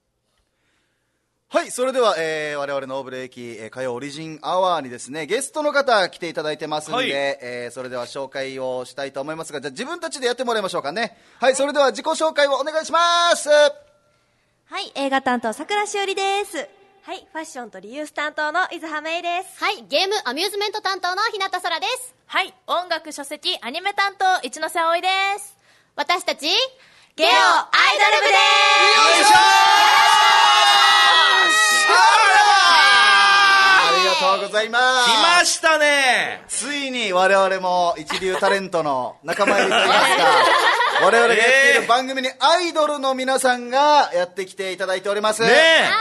Speaker 2: はい、それでは、えー、我々の大ブレーキ、えー、火曜オリジンアワーにですね、ゲストの方来ていただいてますんで、はい、えー、それでは紹介をしたいと思いますが、じゃあ自分たちでやってもらいましょうかね。はい、それでは自己紹介をお願いします。
Speaker 8: はい、映画担当桜しおりです。
Speaker 9: はい、ファッションとリユース担当の伊豆葉芽衣です。
Speaker 10: はい、ゲームアミューズメント担当の日向空です。
Speaker 11: はい、音楽書籍アニメ担当一ノ瀬葵です。
Speaker 10: 私たちゲオアイドル部で
Speaker 2: ーす。よいしょー。ありがとうございます。
Speaker 3: 来ましたね。
Speaker 2: ついに我々も一流タレントの仲間入りといいますか、我々がやっている番組にアイドルの皆さんがやってきていただいております。
Speaker 3: ねえ。
Speaker 10: はい。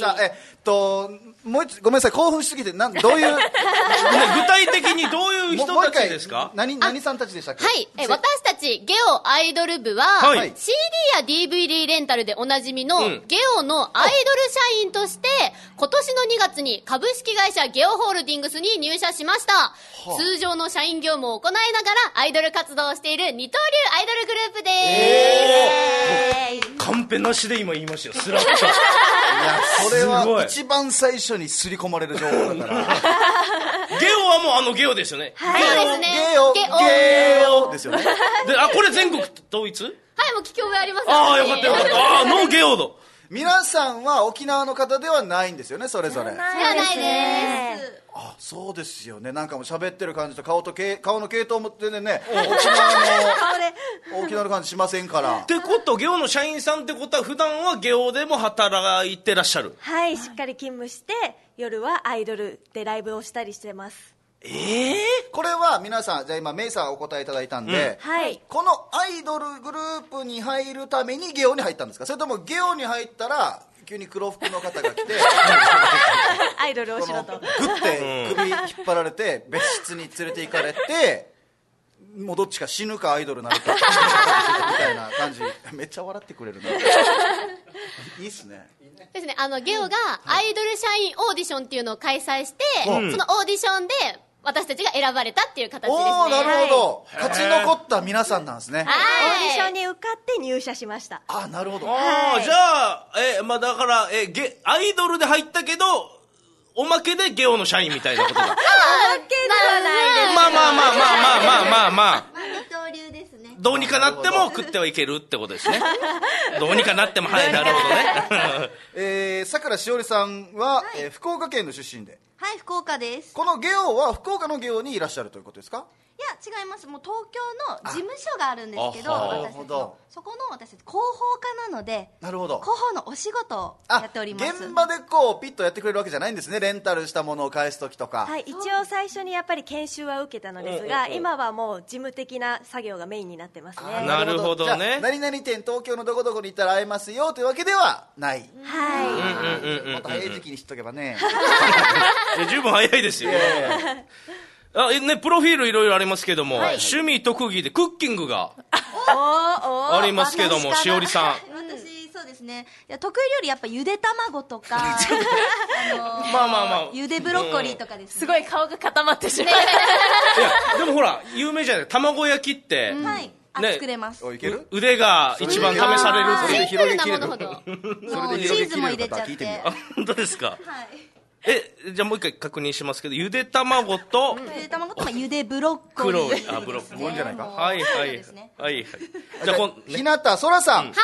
Speaker 2: さあ、えっともう一ごめんなさい、興奮しすぎてなんどういう
Speaker 3: 具体的にどういう人たちですか？
Speaker 2: 何何さんたちでしたっけ？
Speaker 10: はい、え私たちゲオアイドル部は、はい、シーディー や ディーブイディー レンタルでおなじみの、うん、ゲオのアイドル社員として今年のにがつに株式会社ゲオホールディングスに入社しました。はあ、通常の社員業務を行いながらアイドル活動をしている二刀流アイドルグループです。
Speaker 3: えー、カンペなしで今言いましたよ、スラッと。いや、
Speaker 2: それは一番最初に刷り込まれる情報だから
Speaker 3: ゲオはもうあのゲオですよね。
Speaker 10: はい、そうですね。
Speaker 2: ゲオゲオゲオですよね。
Speaker 3: で、あ、これ全国統一？
Speaker 10: はい、もう聞き覚えあります。
Speaker 3: ああ、よかったよかった。ああ、ノーゲオド。
Speaker 2: 皆さんは沖縄の方ではないんですよね、それぞれ。
Speaker 10: ではないです。
Speaker 2: あ、そうですよね。なんかもう喋ってる感じと顔とけ顔の系統も全然ね、沖縄の沖縄の感じしませんから。
Speaker 3: ってこと、ゲオの社員さんってことは普段はゲオでも働いてらっしゃる？
Speaker 9: はい、しっかり勤務して夜はアイドルでライブをしたりしてます。
Speaker 2: えー、これは皆さん、じゃあ今メイさんお答えいただいたんで、
Speaker 9: うん、はい、
Speaker 2: このアイドルグループに入るためにゲオに入ったんですか？それともゲオに入ったら急に黒服の方が来て
Speaker 9: アイドルをしろと
Speaker 2: グッて首引っ張られて別室に連れて行かれて、もうどっちか死ぬかアイドルになるかみたいな感じ。めっちゃ笑ってくれるな。いいっすね。
Speaker 10: ですね、あのゲオがアイドル社員オーディションっていうのを開催して、うん、そのオーディションで私たちが選ばれたっていう形ですね。
Speaker 2: おー、なるほど。勝ち残った皆さんなんですね。
Speaker 9: オーディションに受かって入社しました。
Speaker 2: あ、なるほど。
Speaker 3: ああ、じゃあ、え、まあだから、え、ゲ、アイドルで入ったけど、おまけでゲオの社員みたいなことだ。おま
Speaker 9: けではないです。
Speaker 3: まあまあまあまあまあまあまあまあ。
Speaker 10: 二刀流ですね。
Speaker 3: どうにかなっても食ってはいけるってことですね。どうにかなっても、はい、なるほどね。
Speaker 2: えー、さくらしおりさんは、はい、えー、福岡県の出身で。
Speaker 8: はい、福岡です。
Speaker 2: このゲオは福岡のゲオにいらっしゃるということですか？
Speaker 8: いや、違います。もう東京の事務所があるんですけど、私たちのそこの私たち広報課なので、
Speaker 2: なるほど、
Speaker 8: 広報のお仕事をやっております。
Speaker 2: 現場でこうピッとやってくれるわけじゃないんですね。レンタルしたものを返すときとか。
Speaker 9: はい、一応最初にやっぱり研修は受けたのですが、うんうんうん、今はもう事務的な作業がメインになってますね。
Speaker 3: なるほどね。
Speaker 2: じゃあ何々店東京のどこどこに行ったら会えますよというわけではない。
Speaker 9: はい。
Speaker 2: また早い時期に知っとけばね。
Speaker 3: 十分早いですよ。あ、ね、プロフィールいろいろありますけども、はい、趣味特技でクッキングがありますけども、しおりさん。
Speaker 8: 私そうですね、いや得意料理やっぱゆで卵とかあ
Speaker 3: のー、まあまあまあ
Speaker 8: ゆでブロッコリーとかですね、
Speaker 11: すごい顔が固まってしまう、
Speaker 3: ね、いやでもほら有名じゃない、卵焼きって、
Speaker 8: うん、はい、ね、作れます。
Speaker 2: いける？
Speaker 3: 腕が一番試される。
Speaker 2: それで広げきれる。
Speaker 8: もうチーズも入れちゃって。
Speaker 3: あ、本当ですか。
Speaker 8: はい。
Speaker 3: え、じゃあもう一回確認しますけど、ゆで卵と、
Speaker 8: ゆで卵とゆでブロッコリー、
Speaker 3: 黒い、あ、ブロッコリー
Speaker 2: じゃないか。
Speaker 3: はいはいはいはい。
Speaker 2: じゃあこん日向空さん、
Speaker 10: はい。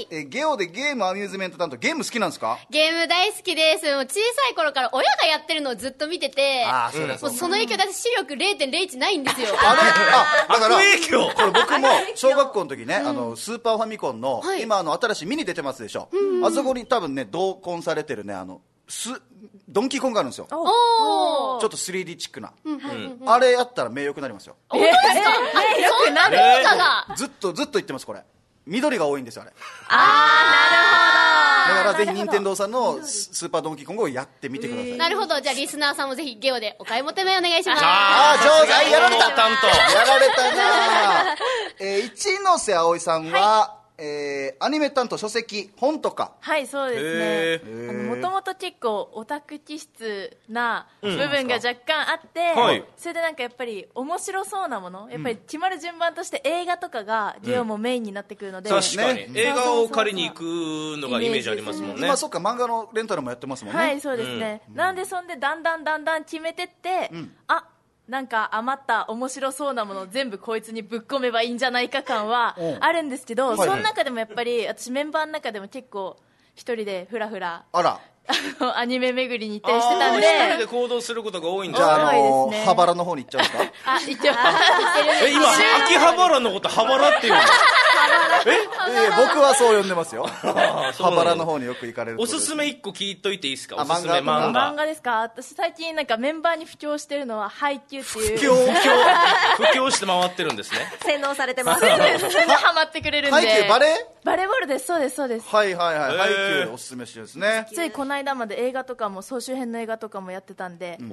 Speaker 2: え、ゲオでゲームアミューズメント担当、ゲーム好きなんですか？
Speaker 10: ゲーム大好きです。もう小さい頃から親がやってるのをずっと見てて、
Speaker 2: あ、それそう。
Speaker 10: もうその影響で視力 れいてんれいいち ないんですよ。
Speaker 2: あれ、あ、だから
Speaker 3: 影響。
Speaker 2: これ僕も小学校の時ね、あのスーパーファミコンの今あの新しいミニ出てますでしょ。あそこに多分ね同梱されてるね、あのすドンキーコンがあるんですよ。
Speaker 10: お
Speaker 2: ちょっと スリーディー チックな、うん、あれやったら名誉くなりますよ。
Speaker 10: 本当ですか？そんな効果が
Speaker 2: ずっとずっと言ってます。これ緑が多いんですよ、あれ。
Speaker 10: あー、なるほど。
Speaker 2: からぜひ任天堂さんのスーパードンキーコングをやってみてください。
Speaker 10: なるほど。じゃあリスナーさんもぜひゲオでお買い求めお願いします。
Speaker 2: ああ、上手。やられた。やられたな。えー、一ノ瀬葵さんは、えー、アニメ担当、書籍、本とか。
Speaker 11: はい、そうですね。もともと結構オタク気質な部分が若干あって、うんはい、それでなんかやっぱり面白そうなもの、やっぱり決まる順番として映画とかがゲオもメインになってくるので、
Speaker 3: うん、確かに、ね、映画を借りに行くのがイメージありますもんね。
Speaker 2: 今そっか、漫画のレンタルもやってますもんね。
Speaker 11: はい、そうですね。うん、なんでそんでだんだんだんだん決めてって、うん、あ、なんか余った面白そうなものを全部こいつにぶっ込めばいいんじゃないか感はあるんですけど、はいはい、その中でもやっぱり私メンバーの中でも結構一人でフラフラ
Speaker 2: あら
Speaker 11: アニメ巡りに行ったりしてたんで、
Speaker 3: 一人で行動することが多いんじゃ
Speaker 2: あ、あのー、羽原の方に行っちゃうんですか？
Speaker 11: あ、行ってます。
Speaker 3: え、今秋葉原のこと羽原っていうの？
Speaker 2: ええー、僕はそう呼んでますよ。羽原の方によく行かれる。
Speaker 3: おすすめ一個聞いといていいですか？おすすめ漫画。
Speaker 11: 漫画ですか？私最近なんかメンバーに布教してるのはハイキューっていう。
Speaker 3: 布教布教して回ってるんですね。
Speaker 9: 洗脳されてます。
Speaker 11: それでハマってくれるんで。
Speaker 2: ハイキューバレー？
Speaker 11: バレーボールです。そうですそうです。
Speaker 2: はいはいはい。ハイキューおすすめしてるんですね。
Speaker 11: ついこの間まで映画とかも総集編の映画とかもやってたんで、うん、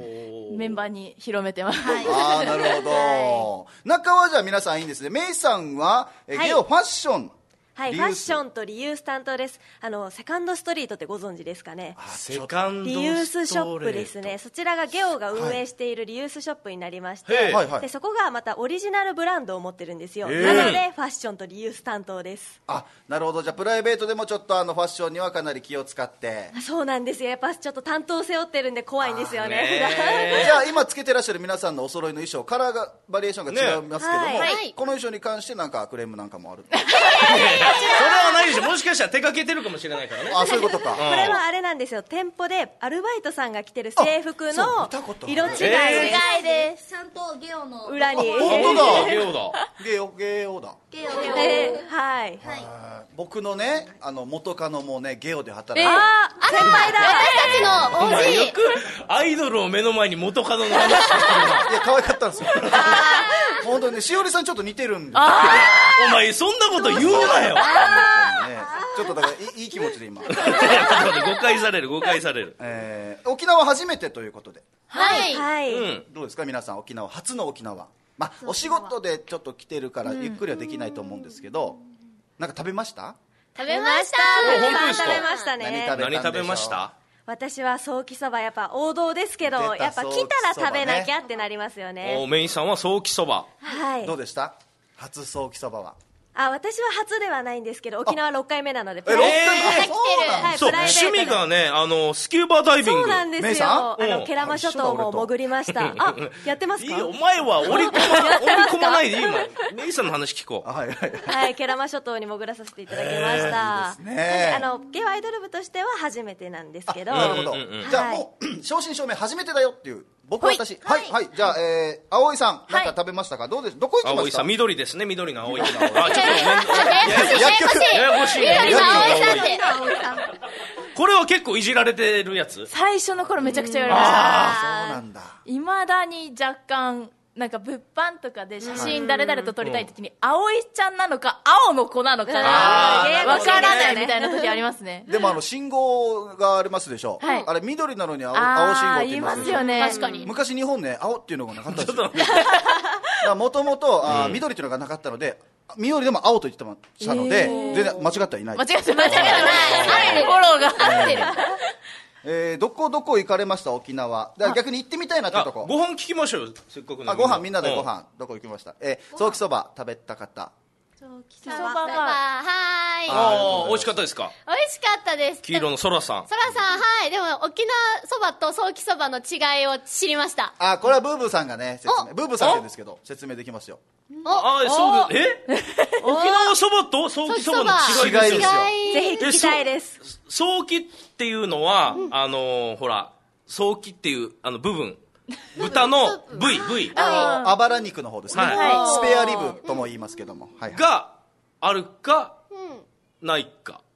Speaker 11: メンバーに広めてます。はい、
Speaker 2: ああ、なるほど。はい、中はじゃあ皆さんいいんですね。メイさんは、え、はい、ゲオファッション。
Speaker 9: はい、ファッションとリユース担当です。あのセカンドストリートってご存知ですかね？
Speaker 3: セカンドストリート、
Speaker 9: リユースショップですね。そちらがゲオが運営しているリユースショップになりまして、はい、でそこがまたオリジナルブランドを持ってるんですよ。なのでファッションとリユース担当です。
Speaker 2: あ、なるほど。じゃあプライベートでもちょっとあのファッションにはかなり気を使って。
Speaker 9: そうなんですよ。やっぱちょっと担当背負ってるんで怖いんですよね。
Speaker 2: じゃあ今つけてらっしゃる皆さんのお揃いの衣装、カラーがバリエーションが違いますけども、ね、はい、この衣装に関してなんかクレームなんかもある？それ
Speaker 3: はないでしょ。もしかしたら手掛けてるかもしれないからね。
Speaker 2: あ、そういうことか。
Speaker 9: これはあれなんですよ。店舗でアルバイトさんが着てる制服の色違いです。
Speaker 8: ちゃんとゲオの
Speaker 9: 裏に。
Speaker 2: 本当だ。
Speaker 3: ゲオだ。
Speaker 2: ゲオゲオだ。
Speaker 8: ゲオで、
Speaker 9: はい。
Speaker 2: 僕のね、あの元カノもねゲオで働いてる。
Speaker 10: あ、先輩だ。私たちの王子。
Speaker 3: よくアイドルを目の前に元カノの話してる
Speaker 2: な。いや可愛かったんですよ。本当にね、しおりさんちょっと似てるんですよ。
Speaker 3: お前そんなこと言うなよ。
Speaker 2: ちょっとだからいい気持ちで今。誤
Speaker 3: 解される誤解される。
Speaker 2: えー、沖縄初めてということで。
Speaker 10: はい
Speaker 9: はい。
Speaker 2: うん、どうですか皆さん、沖縄初の沖縄。まあお仕事でちょっと来てるからゆっくりはできないと思うんですけど、なんか食べました？
Speaker 10: 食べました。
Speaker 3: 本当ですか？
Speaker 9: 食べましたね。
Speaker 3: 何食べました？
Speaker 9: 私はソーキそば、やっぱ王道ですけど、やっぱ来たら食べなきゃってなりますよね。
Speaker 3: お、メインさんはソーキそば。
Speaker 9: はい。
Speaker 2: どうでした？初ソーキそばは。
Speaker 9: あ、私は初ではないんですけど、沖縄ろっかいめなので、
Speaker 2: プライベ
Speaker 10: ート
Speaker 3: で。そう、趣味がね、あのスキューバダイビング。
Speaker 9: そうなんですよ。あのケラマ諸島も潜りました。あ、やってますか？
Speaker 3: いい、お前は折り込ま折り込まないでいいもん。メイさんの話聞こう。
Speaker 2: はいはい
Speaker 9: はい。ケラマ諸島に潜らさせていただきました。あのゲオアイドル部としては初めてなんですけど。
Speaker 2: なるほど。じゃあもう正真正銘初めてだよっていう。僕は私、はい、はい、じゃあ、えー、葵さん、なんか食べましたか？どうです？どこ行きました？
Speaker 3: 葵さん、緑ですね、緑の葵。あ、ちょっと、
Speaker 10: ややこしい。ややこしい。緑の葵さんって。
Speaker 3: これは結構いじられてるやつ？
Speaker 11: 最初の頃めちゃくちゃ言われました。
Speaker 2: ああ、そうなんだ。
Speaker 11: 未だに若干、なんか物販とかで写真誰々と撮りたい時に葵ちゃんなのか青の子なのかがわからないみたいな時ありますね。
Speaker 2: でもあの信号がありますでしょ、はい、あれ緑なのに 青, 青信号って言います
Speaker 11: よね。
Speaker 10: 確かに
Speaker 2: 昔日本ね青っていうのがなかったんですよ。もともと緑っていうのがなかったので緑でも青と言ってましたので、えー、全然間違ってはいない。
Speaker 11: 間違って間違ってない。あるフォローが合ってる。
Speaker 2: えー、どこどこ行かれました沖縄？だから逆に行ってみたいなってとこ。
Speaker 3: ご飯聞きましょうよ、せっかく
Speaker 2: なんで。あ、ご飯みんなでご飯、うん、どこ行きました？えー、ソーキそば食べた方。
Speaker 10: ソーキそばがはい。
Speaker 3: ああ、美味しかったですか？
Speaker 10: 美味しかったです。
Speaker 3: 黄色のそらさん。
Speaker 10: そらさん、はい。でも沖縄そばとソーキそばの違いを知りました。
Speaker 2: あ、これはブーブーさんがね説明。ブーブーさんって言うんですけど説明できますよ。
Speaker 3: ああ、そうです。え？沖縄そばとソーキそばの違いですよ。
Speaker 9: ぜひ聞きたいです。
Speaker 3: ソーキっていうのは、うん、あのほらソーキっていうあの部分、豚の部位部位、
Speaker 2: ああばら肉の方ですね、はい、スペアリブとも言いますけども、はいはい、
Speaker 3: があるか、うん、ないか。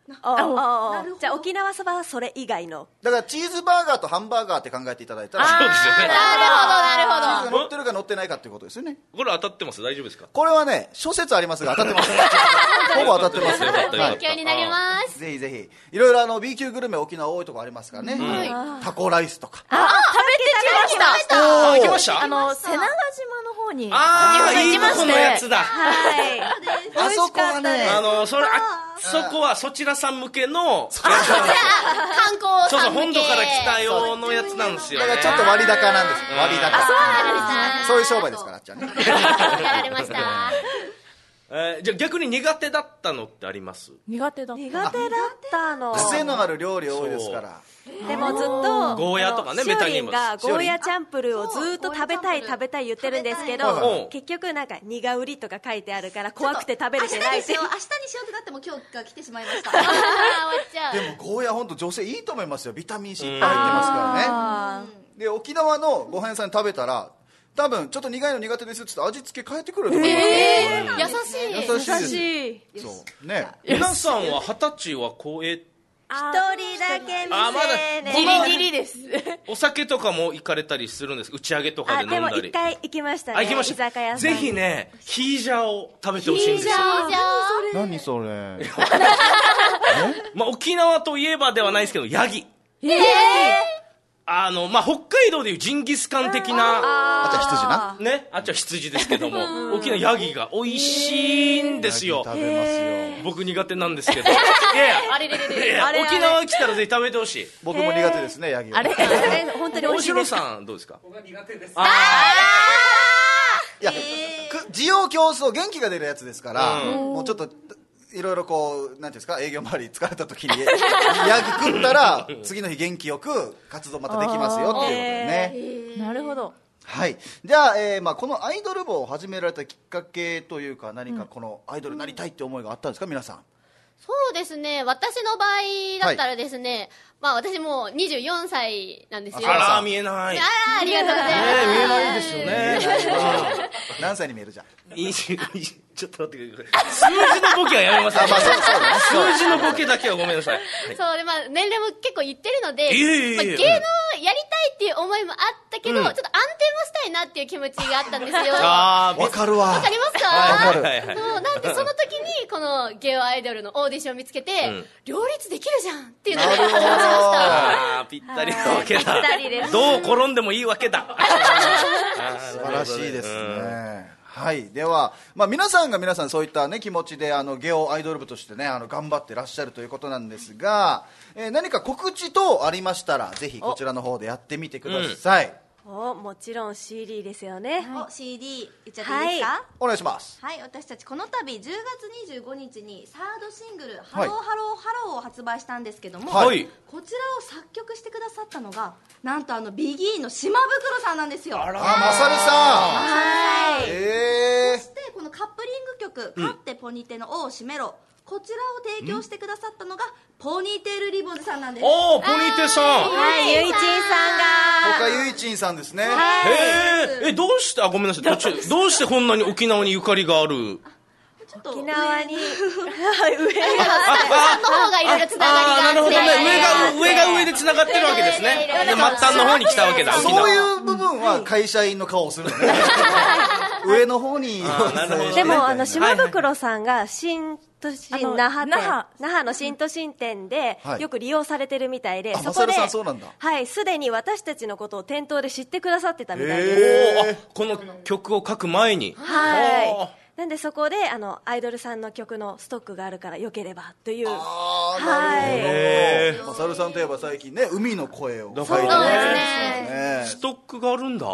Speaker 9: ああ、じゃあ沖縄そばはそれ以外の。
Speaker 2: だからチーズバーガーとハンバーガーって考えていただいたら、
Speaker 3: そうですよね。
Speaker 10: なるほどなるほど。
Speaker 2: チーズが乗ってるか乗ってないかっていうことですよね。
Speaker 3: これ当たってます？大丈夫ですか？
Speaker 2: これはね、諸説ありますが当たってますほぼ当たってますよ。
Speaker 10: 勉強になります。
Speaker 2: ぜひぜひいろいろあの B 級グルメ沖縄多いとこありますからね。タコライスとか。
Speaker 11: あ、食べてきました。
Speaker 3: あ、行きました？
Speaker 11: あの瀬長島の方に
Speaker 3: ああ、いいとこのやつだ。
Speaker 9: はい。
Speaker 2: あそこはね、
Speaker 3: あのそれあそこはそちらさん向けの
Speaker 10: 観光
Speaker 3: そうそう、
Speaker 10: さん向け。
Speaker 3: 本土から来た用のやつなんですよね。
Speaker 2: だからちょっと割高なんです。割高。そういう商売ですからあっちゃんね。
Speaker 10: やられました。
Speaker 3: えー、じゃあ逆に苦手だったのってあります？
Speaker 11: 苦手だった。
Speaker 9: 苦手だったの。
Speaker 2: 癖のある料理多いですから。
Speaker 9: でもずっと
Speaker 3: ゴーヤとかね、メタニウム
Speaker 9: がゴーヤチャンプルーをずっと食べたい食べたい言ってるんですけど、結局なんか苦売りとか書いてあるから怖くて食べれてないって。
Speaker 8: 明日にしようってなっても今日が来てしまいました。
Speaker 10: 終わっちゃう。
Speaker 2: でもゴーヤ本当女性いいと思いますよ。ビタミン C いっぱい入ってますからね。で沖縄のご飯屋さんで食べたら多分ちょっと苦いの苦手ですって言って味付け変えてくると思います。
Speaker 10: えー、優しい
Speaker 2: 優しいです。そうね。
Speaker 3: 皆さんは二十歳はこうえ
Speaker 9: 一人だけ
Speaker 3: あ、まだ
Speaker 11: ギリギリです。
Speaker 3: お酒とかも行かれたりするんです？打ち上げとかで飲んだり。
Speaker 9: あ、でも一回行きましたね。
Speaker 3: あ、行きました。
Speaker 9: 居酒屋さん。
Speaker 3: ぜひね、ヒージャーを食べてほしいんですよ。
Speaker 2: 何それ？
Speaker 3: まあ沖縄といえばではないですけど、ヤギ。
Speaker 10: えー
Speaker 3: あの、まあ、北海道でいうジンギスカン的な、
Speaker 2: あっちは羊な。
Speaker 3: ね、あっちは羊ですけども、沖縄ヤギが美味しいんですよ。
Speaker 2: 食べますよ。
Speaker 3: 僕苦手なんですけど。いやいや、
Speaker 10: あれれれれ
Speaker 3: いや沖縄来たらぜひ食べてほしい。
Speaker 2: 僕も苦手ですね、ヤギは。
Speaker 9: あれ本当に美味しいです。
Speaker 3: 大城さんどうですか？
Speaker 12: 僕は苦手です。
Speaker 3: あ
Speaker 2: いや、需要競争元気が出るやつですから、もうちょっといろいろこうなんていうんですか、営業周り疲れた時にヤギ食ったら次の日元気よく活動またできますよっていうことでね。
Speaker 11: なるほど。
Speaker 2: はい、じゃあ、えーまあ、このアイドル部を始められたきっかけというか、何かこのアイドルになりたいって思いがあったんですか、皆さん。
Speaker 10: そうですね、私の場合だったらですね、はい、まあ私もうにじゅうよんさいなんですよ。
Speaker 3: あら、見えない。
Speaker 10: あら、ありがとうございます。
Speaker 3: ね、見えないですよね。
Speaker 2: 何歳に見えるじゃん。
Speaker 3: ちょっと待ってください。数字のボケはやめます。あ、まあそうそうね。数字のボケだけはごめんなさい。
Speaker 10: そうで、まあ年齢も結構いってるので、
Speaker 3: いえいえ
Speaker 10: まあ、芸能やりたいっていう思いもあったけど、うん、ちょっと安定もしたいなっていう気持ちがあったんですよ。
Speaker 2: ああ、わかるわ。
Speaker 10: わかりますか？
Speaker 2: わかる。
Speaker 10: そうなんでその時にこのゲオアイドルのオーディションを見つけて、うん、両立できるじゃんっていうので始めました。
Speaker 3: ああ、ぴったりなわけだ。
Speaker 9: ぴったりです。
Speaker 3: どう転んでもいいわけだ。
Speaker 2: 素晴らしいですね。はい、では、まあ、皆さんが皆さんそういった、ね、気持ちであのゲオアイドル部として、ね、あの頑張ってらっしゃるということなんですが、えー、何か告知等ありましたらぜひこちらの方でやってみてください。
Speaker 9: お、もちろん シーディー ですよね。
Speaker 8: お シーディー 言っちゃっていいですか？はい、
Speaker 2: お願いします。
Speaker 8: はい、私たちこの度じゅうがつにじゅうごにちにサードシングル「ハローハローハロー」を発売したんですけども、はい、こちらを作曲してくださったのがなんとあのビギーの島袋さんなんですよ。
Speaker 2: あら、まさるさん。
Speaker 8: はい、
Speaker 2: えー、
Speaker 8: そしてこのカップリング曲「勝ってポニテの尾を締めろ」、こちらを提供してくださったのがポニーテールリボンズさんなんです。
Speaker 3: おー、ポニーテーさん。
Speaker 9: はい、ゆいちんさんが。
Speaker 2: 他ゆいちんさんですね。
Speaker 3: へえ、え、どうして、あ、ごめんなさい、途中、どうしてこんなに沖縄にゆかりがある？
Speaker 9: 沖縄に上
Speaker 10: がさんの方がいろいろつながりがあって、
Speaker 3: なるほどね、上が上が上でつながってるわけですね。で、末端の方に来たわけだ。
Speaker 2: そういう部分は会社員の顔をするのね。上の方に。
Speaker 9: でもあの島袋さんが新都心那覇店、那覇の新都心店でよく利用されてるみたいで、そこではいすでに私たちのことを店頭で知ってくださってたみたいです。
Speaker 3: この曲を書く前に。
Speaker 9: はい。なんでそこであのアイドルさんの曲のストックがあるからよければという。
Speaker 2: ああ、なるほど。まさるさんといえば最近ね、海の声を書いてね。
Speaker 3: ストックがあるんだ。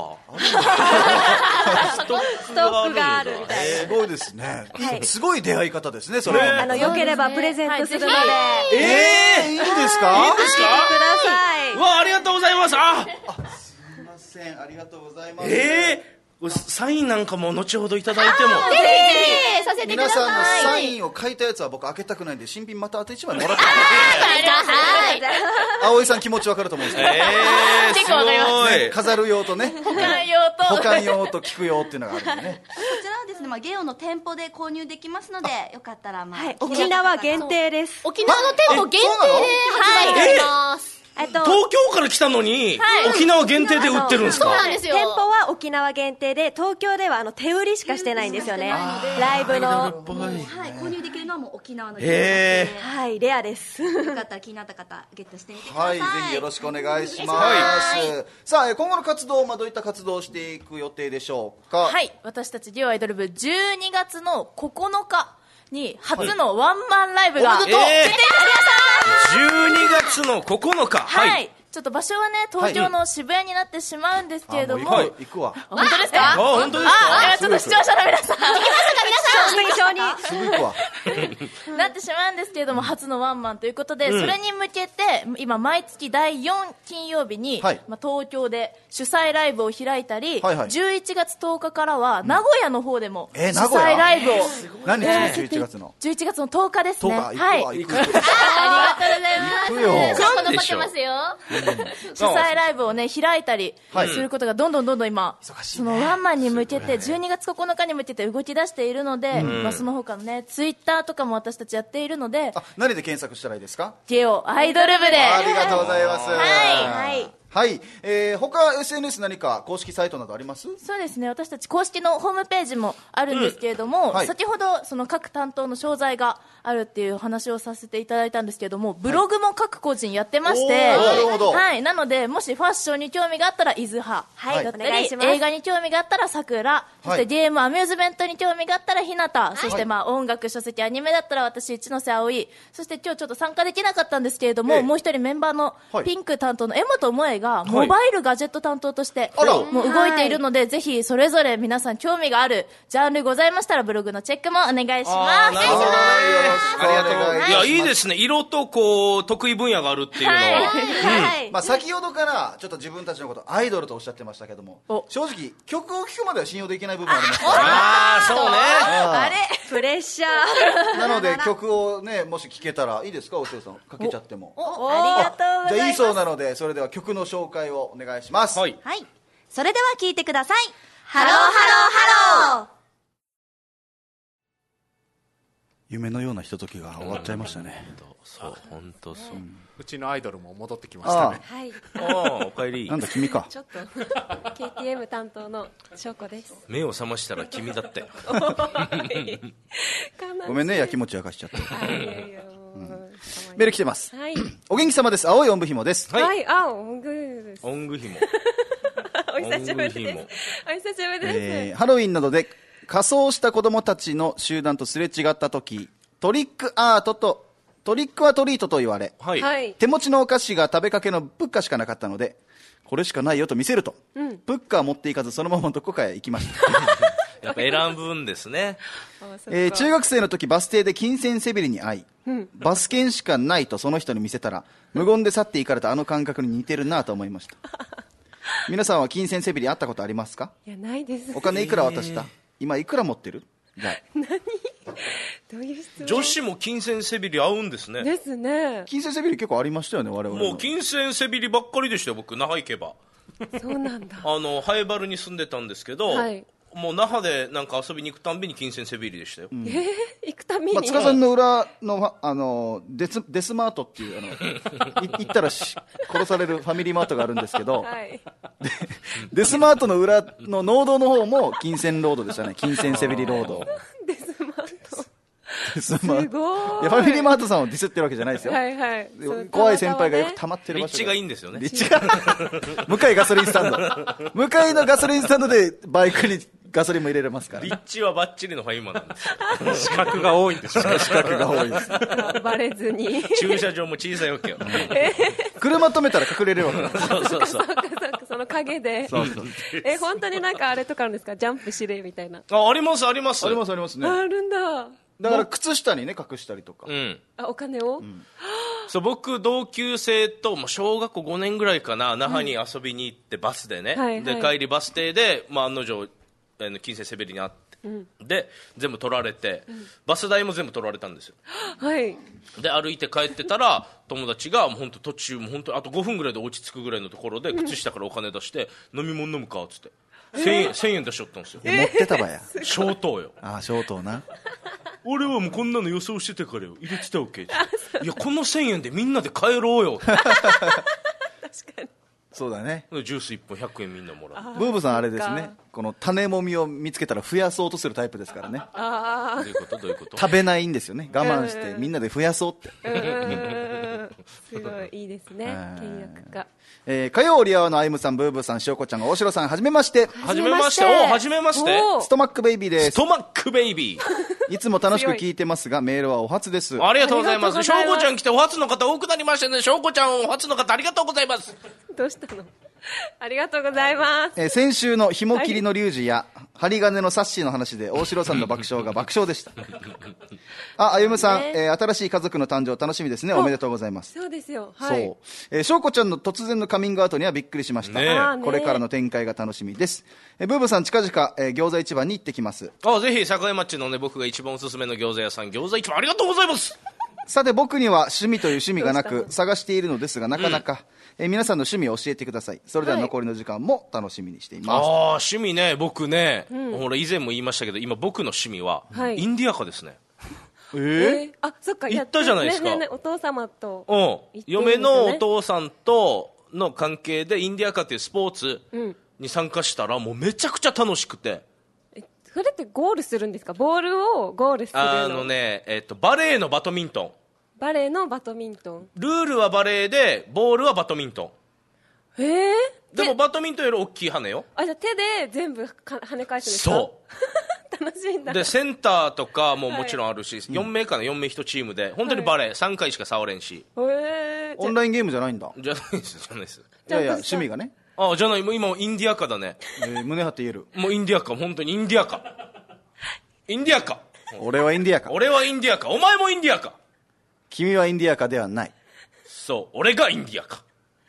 Speaker 9: ストックがあるみたいな。
Speaker 2: すごいですね。すごい出会い方ですね、それ。
Speaker 9: あのよければプレゼントするので。
Speaker 2: ええ、いいんですか？
Speaker 3: いいんですか？
Speaker 9: ください。
Speaker 3: わあ、ありがとうございます。あ、
Speaker 2: すみません、ありがとうございます。
Speaker 3: ええ。サインなんかも後ほどいただいてもぜ
Speaker 10: ひぜひさせてください。
Speaker 2: 皆さんのサインを書いたやつは僕開けたくないんで新品またあといちまいもらって葵さん気持ち分かると思うんですけど、
Speaker 3: えー、
Speaker 11: 結構わかります
Speaker 2: ね、飾る用とね
Speaker 11: 保管用と
Speaker 2: 保管用と聞く用っていうのがあるんでね。
Speaker 8: こちらはですね、まあ、ゲオの店舗で購入できますので、よかったら、まあ、はい、
Speaker 9: 沖縄限定です。
Speaker 10: 沖縄の店舗限定で発売してます。
Speaker 3: えっと、東京から来たのに、はい、沖縄限定で売ってるんですか？
Speaker 10: そうなんですよ。
Speaker 9: 店舗は沖縄限定で、東京ではあの手売りしかしてないんですよね。ライブの、はい、
Speaker 8: 購入できるのはもう沖縄の限
Speaker 9: 定で、はい、レアです。
Speaker 8: よかったら気になった方ゲットしてみてください。
Speaker 2: はい、ぜひよろしくお願いします。はい、さあ今後の活動、まあ、どういった活動をしていく予定でしょうか？
Speaker 11: はい、私たちゲオアイドル部じゅうにがつのここのかに初のワンマンライブが、はい、
Speaker 3: えー、じゅうにがつのここのか、
Speaker 11: はい、はい、ちょっと場所はね東京の渋谷になってしまうんですけれども、
Speaker 2: はい、行くわ。
Speaker 11: 本当ですか？
Speaker 3: あ、本当ですか？
Speaker 11: あ、ちょっと視聴者の皆さん行きましたか？皆さん
Speaker 2: すぐ行くわ
Speaker 11: なってしまうんですけれども、初のワンマンということで、うん、それに向けて今毎月だいよん金曜日に、はい、まあ、東京で主催ライブを開いたり、はいはい、じゅういちがつとおかからは名古屋の方でも主催ライブを、え
Speaker 2: ー、何日？じゅういちがつの
Speaker 11: じゅういちがつのとおかですね。
Speaker 2: はい、ありがとうござい
Speaker 10: ます。残ってますよ。
Speaker 11: 主催ライブをね開いたりすることがどんどんどんどん今、そのワンマンに向けてじゅうにがつここのかに向けて動き出しているので、まあ、その他のねツイッターとかも私たちやっているので、
Speaker 2: あ、何で検索したらいいですか？
Speaker 11: ゲオアイドル部で。
Speaker 2: ありがとうございます。
Speaker 11: はい、はい
Speaker 2: はい、えー、他 エスエヌエス 何か公式サイトなどあります？
Speaker 11: そうですね、私たち公式のホームページもあるんですけれども、うん、はい、先ほどその各担当の商材があるっていう話をさせていただいたんですけれども、ブログも各個人やってまして、
Speaker 2: はい、なるほど、
Speaker 11: はい、なのでもしファッションに興味があったらイズハ、はい、だったり映画に興味があったらさくら、そしてゲームアミューズメントに興味があったらひなた、はい、そしてまあ音楽書籍アニメだったら私一ノ瀬葵、そして今日ちょっと参加できなかったんですけれども、ええ、もう一人メンバーのピンク担当の江本萌がモバイルガジェット担当としてもう動いているので、ぜひそれぞれ皆さん興味があるジャンルございましたらブログのチェックもお願いします。お願いします。
Speaker 3: ありがとうございます。いや、いいですね。色とこう得意分野があるっていうのは、
Speaker 2: はい、うん、まあ、先ほどからちょっと自分たちのことアイドルとおっしゃってましたけども、正直曲を聴くまでは信用できない部分ありますからね。
Speaker 3: ああ、そうね。
Speaker 11: あれ
Speaker 9: プレッシャー
Speaker 2: なので曲をね、もし聴けたらいいですか？おしょうさんかけちゃっても。
Speaker 9: ありがとうございます。
Speaker 2: じゃあいいそうなので、それでは曲の紹介をお願いします。
Speaker 8: はい、はい、それでは聴いてください。ハローハローハロー。
Speaker 2: 夢のようなひとときが終わっちゃいましたね。
Speaker 3: そう、本当そう、うん、
Speaker 4: うちのアイドルも戻ってきましたね。
Speaker 9: はい、
Speaker 3: あ、おかえり。
Speaker 2: なんだ君か。
Speaker 9: ちょっと ケーティーエム 担当の翔子です。
Speaker 3: 目を覚ましたら君だったよ
Speaker 2: ごめんね、やきもち焼かしちゃって。うん、メール来てます、はい、お元気様です。青いおんぶひもです。
Speaker 9: はい、はい、あ、おんぐです。
Speaker 3: おんぐひも
Speaker 9: お久しぶりです。お久しぶりです、
Speaker 2: えー、ハロウィンなどで仮装した子供たちの集団とすれ違った時、トリックアートとトリックはトリートと言われ、はい、手持ちのお菓子が食べかけのプッカしかなかったので、これしかないよと見せると、うん、プッカは持っていかずそのままどこかへ行きました
Speaker 3: やっぱ選ぶんですね
Speaker 2: えー、中学生の時バス停で金銭せびりに会い、うん、バス券しかないとその人に見せたら無言で去っていかれたあの感覚に似てるなと思いました皆さんは金銭せびり会ったことありますか？
Speaker 9: いや、ないです。
Speaker 2: お金いくら渡した？今いくら持ってる？じゃあ
Speaker 9: 何どういう質問？
Speaker 3: 女子も金銭せびり合うんですね。
Speaker 9: ですね。
Speaker 2: 金銭せびり結構ありましたよね、我々。
Speaker 3: もう金銭せびりばっかりでしたよ、僕。那覇行けば。
Speaker 9: そうなんだ。
Speaker 3: あのハエバルに住んでたんですけど、はい、もう那覇でなんか遊びに行くたんびに金銭せびりでしたよ、うん、
Speaker 9: えー、行くたびに、
Speaker 2: まあ、塚さんの裏のあのデス、デスマートっていうあの行ったらし殺されるファミリーマートがあるんですけど、はい、でデスマートの裏の農道の方も金銭ロードでしたね。金銭せびりロード
Speaker 9: デスマート
Speaker 2: すごい。いや、ファミリーマートさんをディスってるわけじゃないですよ。
Speaker 9: はいはい。
Speaker 2: 怖い先輩がよく溜まってる場所。
Speaker 3: 立地がいいんですよね。
Speaker 2: 立地が向かいガソリンスタンド。向かいのガソリンスタンドでバイクにガソリンも入れれますから。
Speaker 3: 立地はバッチリのファイマなんですよ。
Speaker 4: 資格が多いんですよ。
Speaker 2: 資格が多いです。
Speaker 9: バレずに。
Speaker 3: 駐車場も小さいわけよ。
Speaker 2: 車止めたら隠れれるわけ。
Speaker 3: そうそうそう。
Speaker 9: その陰で。そうそう。え、本当になんかあれとかあるんですか？ジャンプ指令みたいな。
Speaker 3: あ、ありますあります。
Speaker 2: ありますありますね。
Speaker 9: あるんだ。
Speaker 2: だから靴下にね隠したりとか、
Speaker 3: うん、
Speaker 9: あ、お金を、
Speaker 3: うん、そう僕同級生ともう小学校ごねんぐらいかな、那覇に遊びに行ってバスでね、うん、で帰りバス停で、まあ、案の定金銭せびりにあって、うん、で全部取られて、うん、バス代も全部取られたんですよ、
Speaker 9: はい、
Speaker 3: で歩いて帰ってたら友達がもう本当途中もう本当あとごふんぐらいで落ち着くぐらいのところで靴下からお金出して、うん、飲み物飲むかっつってせんえんせんえん出しちゃったんですよ。
Speaker 2: 持ってたばや。
Speaker 3: 消灯よ。
Speaker 2: ああ、消灯な。
Speaker 3: 俺はもうこんなの予想してたからよ、入れてたわけ。いや、このせんえんでみんなで帰ろうよ。確か
Speaker 2: に。そうだね。
Speaker 3: ジュースいっぽんひゃくえんみんなもらう。
Speaker 2: ブーブさんあれですね、この種もみを見つけたら増やそうとするタイプですからね。
Speaker 3: ああ。どういうことどういうこと？
Speaker 2: 食べないんですよね。我慢してみんなで増やそうって。
Speaker 1: すごいいいですね。倹約家。
Speaker 2: えー、火曜リアワのあゆむさん、ブーブーさん、しおこちゃん、大城さん、はじめまして。
Speaker 3: はじめまして。おはじめまして。
Speaker 2: ストマックベイビーです。
Speaker 3: ストマックベイビ
Speaker 2: ー。いつも楽しく聞いてますが、メールはお初です。
Speaker 3: ありがとうございます。しょうこちゃん来てお初の方多くなりましたね。しょうこちゃんお初の方ありがとうございます。
Speaker 1: どうしたの？ありがとうございます。
Speaker 2: えー、先週の紐切りのリュウジや、はい、針金のサッシーの話で大城さんの爆笑が爆笑でした。あ、あゆむさん、ねえー、新しい家族の誕生楽しみですね。おめでとうございます。
Speaker 1: そうですよ。はい。そう。
Speaker 2: えー、しょうこちゃんの突然のカミングアウトにはびっくりしました。ね、これからの展開が楽しみです。えー、ブーブさん近々、えー、餃子市場に行ってきます。
Speaker 3: あ、ぜひ境町のね、僕が一番おすすめの餃子屋さん、餃子市場ありがとうございます。
Speaker 2: さて僕には趣味という趣味がなく探しているのですがなかなか、うんえー、皆さんの趣味を教えてください。それでは残りの時間も楽しみにしています。
Speaker 3: はい、ああ趣味ね、僕ね、うん、ほら以前も言いましたけど今僕の趣味は、はい、インディアカですね。
Speaker 2: えー、えー、
Speaker 1: あ、そっか、
Speaker 3: 言ったじゃないですか。
Speaker 1: ねねね、お父様と、
Speaker 3: うん、嫁のお父さんとの関係でインディアカっていうスポーツに参加したらもうめちゃくちゃ楽しくて。
Speaker 1: え、それってゴールするんですか？ボールをゴールするの？
Speaker 3: あのね、えっとバレーのバドミントン。
Speaker 1: バレーのバドミントン。
Speaker 3: ルールはバレーでボールはバドミント
Speaker 1: ン。へえ。
Speaker 3: でもバドミントンより大きい羽よ。
Speaker 1: あ、じゃあ手で全部か跳ね返すんですか？そう楽しいんだ。
Speaker 3: でセンターとかももちろんあるし、はい、よんめいかな、よんめいいちチームで本当にバレー、はい、さんかいしか触れんし。
Speaker 2: へえ。オンラインゲームじゃないんだ。
Speaker 3: じゃないですじゃないです。い
Speaker 2: やいや趣味がね。
Speaker 3: あ、じゃない、もう今インディアカだね。
Speaker 2: えー、胸張って言える。
Speaker 3: もうインディアカ、本当にインディアカ。インディアカ。
Speaker 2: 俺はインディアカ。
Speaker 3: 俺はインディアカ。お前もインディアカ。
Speaker 2: 君はインディアカではない。
Speaker 3: そう、俺がインディアカ。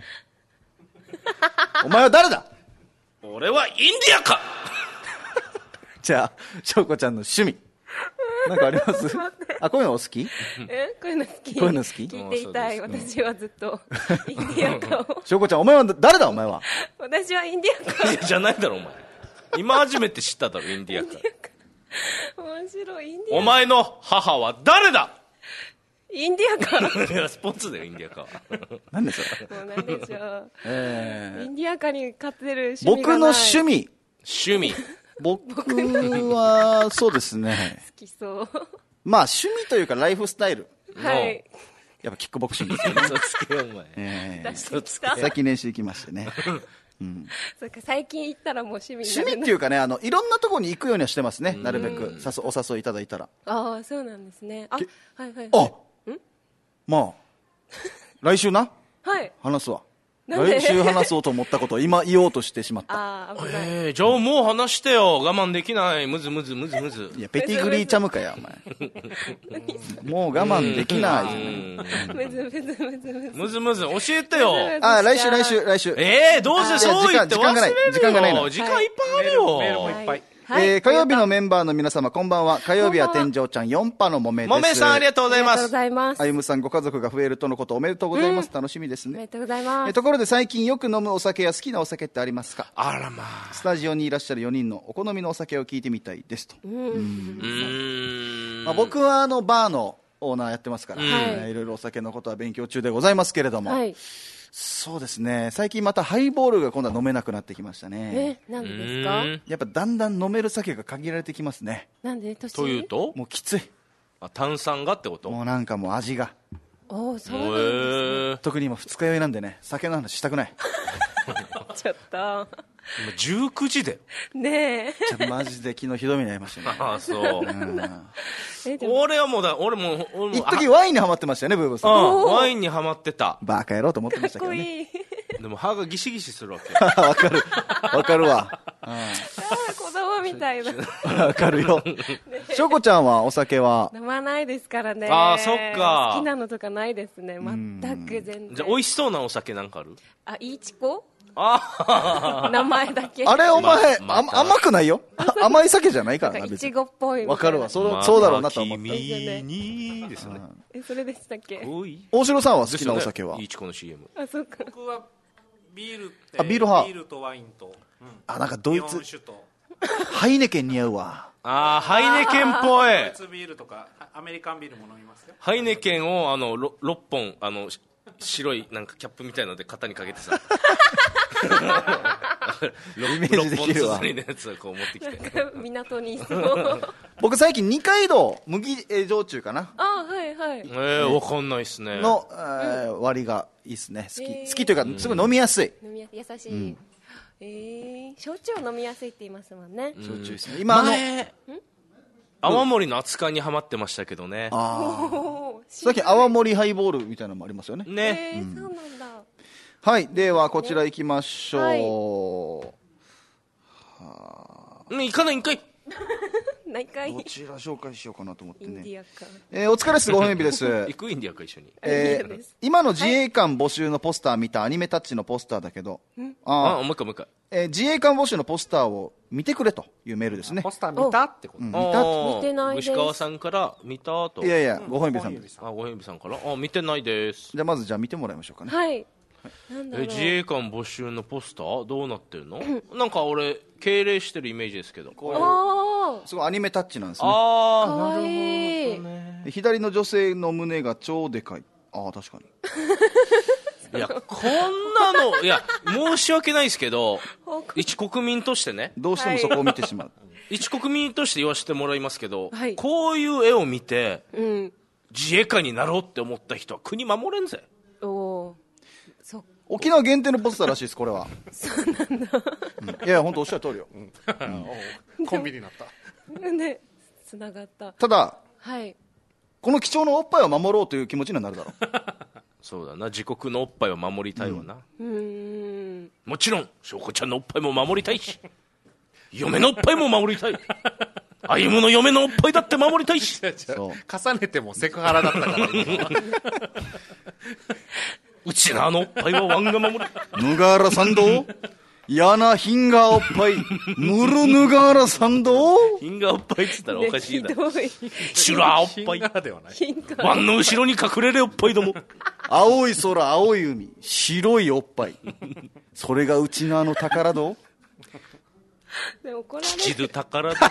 Speaker 2: お前は誰だ？
Speaker 3: 俺はインディアカ。
Speaker 2: じゃあしょうこちゃんの趣味なんかあります？あ、こういうのお好き？
Speaker 1: え、こういうの好き。
Speaker 2: こういうの好き？
Speaker 1: 聞いていたい。私はずっとインディアカを。
Speaker 2: しょうこちゃん、お前は誰だお前は？
Speaker 1: 私はインディアカ。
Speaker 3: じゃないだろお前。今初めて知っただろインディアカ。
Speaker 1: 面白い。インディアカ。
Speaker 3: お前の母は誰だ？
Speaker 1: インディアカ。
Speaker 3: いやスポーツだよインディアカ。
Speaker 2: なんでそれ？
Speaker 1: もうなんでしょう。
Speaker 2: えー、
Speaker 1: インディアカに勝てる趣味がない。
Speaker 2: 僕の趣味。
Speaker 3: 趣味。
Speaker 2: 僕はそうですね。
Speaker 1: 好きそう。
Speaker 2: まあ趣味というかライフスタイル。
Speaker 1: はい。
Speaker 2: やっぱキックボクシングですよね。
Speaker 3: 嘘つけよお前。
Speaker 2: えー、最近練習行きましてね。うん、
Speaker 1: そうか、最近行ったらもう趣味になる。
Speaker 2: 趣味っていうかね、あのいろんなところに行くようにはしてますね。なるべくさお誘いいただいたら。
Speaker 1: ああ、そうなんですね。あ、はいはいはい。
Speaker 2: あ、ん？まあ来週な。
Speaker 1: はい。
Speaker 2: 話すわ。来週話そうと思ったことを今言おうとしてしまった。
Speaker 1: ああ、危ない。
Speaker 3: えー、じゃあもう話してよ。我慢できない。むずむずむずむず。
Speaker 2: いや、ペティグリーチャムかや、お前。もう我慢できない。
Speaker 1: むずむずむずむず。
Speaker 3: むずむず、教えてよ。
Speaker 2: あ、来週来週来週。
Speaker 3: えー、どうせそう言って忘れるよ。
Speaker 2: 時間がないの。
Speaker 3: 時間いっぱいあるよ。
Speaker 4: メールもいっぱい。
Speaker 2: はい、えー、火曜日のメンバーの皆様こんばんは。火曜日は天井ちゃんよんぱのもめです。
Speaker 3: もめさんありがとうございます。
Speaker 1: ありがとうございます。
Speaker 2: あゆむさんご家族が増えるとのことおめでとうございます、うん、楽しみですね。
Speaker 1: おめでとうございます。
Speaker 2: えー、ところで最近よく飲むお酒や好きなお酒ってありますか？
Speaker 3: あらまあ。
Speaker 2: スタジオにいらっしゃるよにんのお好みのお酒を聞いてみたいですと。うんうん、まあ、僕はあのバーのオーナーやってますから、うん、えー、いろいろお酒のことは勉強中でございますけれども、はい、そうですね、最近またハイボールが今度は飲めなくなってきましたね。
Speaker 1: え、なんでですか？
Speaker 2: やっぱだんだん飲める酒が限られてきますね。
Speaker 1: なんで？年？
Speaker 3: というと
Speaker 2: もうきつい。
Speaker 3: あ、炭酸がってこと？
Speaker 2: もうなんかもう味が。
Speaker 1: おー、そうなんですね。
Speaker 2: 特に今二日酔いなんでね、酒の話したくない。
Speaker 1: ちょっと
Speaker 3: 今じゅうくじで
Speaker 1: ねえ、
Speaker 2: ちょマジで昨日ひどい目に遭いましたね。
Speaker 3: ああ、そう、うん、俺はもうだ俺も俺も
Speaker 2: 一時ワインにハマってましたよね、ブーブーさん。
Speaker 3: ワインにハマってた。
Speaker 2: バカ野郎と思ってましたけどね。かっこいい。
Speaker 3: でも歯がギシギシするわけ。
Speaker 2: わかるわかるわ。
Speaker 1: あ子供みたいな。
Speaker 2: わかるよ。しょこちゃんはお酒は
Speaker 1: 飲まないですからね。
Speaker 3: ああ、そっか。
Speaker 1: 好きなのとかないですね、全く。全然。
Speaker 3: じゃあ美味しそうなお酒なんかある？
Speaker 1: あ、いいちこ。
Speaker 3: あ
Speaker 1: 名前だけ。
Speaker 2: あれお前、まま、甘くないよ。甘い酒じゃないからな。
Speaker 1: いちごっぽい。
Speaker 2: わかるわ、そう、そうだろうなと思った。
Speaker 3: 君にですね。
Speaker 1: え、それでしたっけ？
Speaker 2: 大城さんは好きなお酒は？
Speaker 3: いちこの シーエム。
Speaker 1: あ、そっか。
Speaker 4: 僕はビール、
Speaker 2: あビール派、
Speaker 4: ビールとワインと、
Speaker 2: うん、あなんかドイツハイネケン似合うわ。
Speaker 3: あハイネケンっぽい。
Speaker 4: ドイツビールとかアメリカンビールも飲みますよ。
Speaker 3: ハイネケンをあの ろっぽんあの白いなんかキャップみたいので肩にかけてさ
Speaker 2: イメージできるわ。
Speaker 3: ろっぽん綴りのやつをこう持ってきて
Speaker 1: 港にいそう
Speaker 2: 僕最近二階堂麦焼酎かな。
Speaker 1: あはいはい。
Speaker 3: えー、わかんないっすね
Speaker 2: の、えーうん、割りがいいっすね。好き、えー、好きというかすごい飲みやすい、
Speaker 1: 飲みや優しい、うん、えー、焼酎を飲みやすいって言いますもんね。
Speaker 2: 焼酎ですね。今あの
Speaker 3: 泡盛の扱いにはまってましたけどね。
Speaker 2: あさっき泡盛ハイボールみたいなのもありますよね。
Speaker 3: ね、
Speaker 1: えーうん、そうなんだ。
Speaker 2: はい、ではこちら行きましょう、ね、はい、
Speaker 3: はあ、行かないんかい
Speaker 1: ないかい。
Speaker 2: どちら紹介しようかなと思ってね。
Speaker 1: インディアか、
Speaker 2: えー、お疲れです。ご本日です
Speaker 3: 行くインディアか一緒に、
Speaker 2: えー、今の自衛官募集のポスター見たアニメタッチのポスターだけど、
Speaker 3: ああもう一回もう一回、
Speaker 2: えー、自衛官募集のポスターを見てくれというメールですね。
Speaker 4: ポスター見たってこと、
Speaker 2: うん、見た
Speaker 1: 見てないです。
Speaker 3: 牛川さんから見たと。
Speaker 2: いやいや、ご本日さんです。
Speaker 3: あご本日さんからあ見てないです。
Speaker 2: じゃあまずじゃあ見てもらいましょうかね。
Speaker 1: はい、
Speaker 3: え自衛官募集のポスターどうなってるのなんか俺敬礼してるイメージですけど、
Speaker 2: こういうすごいアニメタッチなんですね。
Speaker 3: あ
Speaker 1: あなるほど
Speaker 2: ね。左の女性の胸が超でかい。ああ確かに
Speaker 3: いやこんなのいや申し訳ないですけど一国民としてね、
Speaker 2: どうしてもそこを見てしまう、はい、
Speaker 3: 一国民として言わせてもらいますけど、
Speaker 1: はい、
Speaker 3: こういう絵を見て、
Speaker 1: うん、
Speaker 3: 自衛官になろうって思った人は国守れんぜ。
Speaker 1: おそ
Speaker 2: 沖縄限定のポスターらしいです。これは
Speaker 1: そうなんだ、
Speaker 2: うん、いや本当おっしゃる通りよ、うん
Speaker 4: うん、コンビになった
Speaker 1: ね、つながった。
Speaker 2: ただ、
Speaker 1: はい、
Speaker 2: この貴重なおっぱいを守ろうという気持ちにはなるだろう
Speaker 3: そうだな、自国のおっぱいを守りたいわな、
Speaker 1: うん、うーん
Speaker 3: もちろん翔子ちゃんのおっぱいも守りたいし嫁のおっぱいも守りたい歩夢の嫁のおっぱいだって守りたいし
Speaker 4: そう重ねてもセクハラだったから
Speaker 3: うちのあのおっぱいはワンが守る。
Speaker 2: ぬがらさんどやなヒンガーおっぱいぬるぬがらさんど
Speaker 3: ヒンガーおっぱいって言ったらおかしいな。
Speaker 1: ひどい
Speaker 3: シュラーおっぱいワンの後ろに隠れるおっぱいども
Speaker 2: 青い空青い海白いおっぱいそれがうちのあの宝ど
Speaker 1: でも怒られる
Speaker 3: 父の宝ど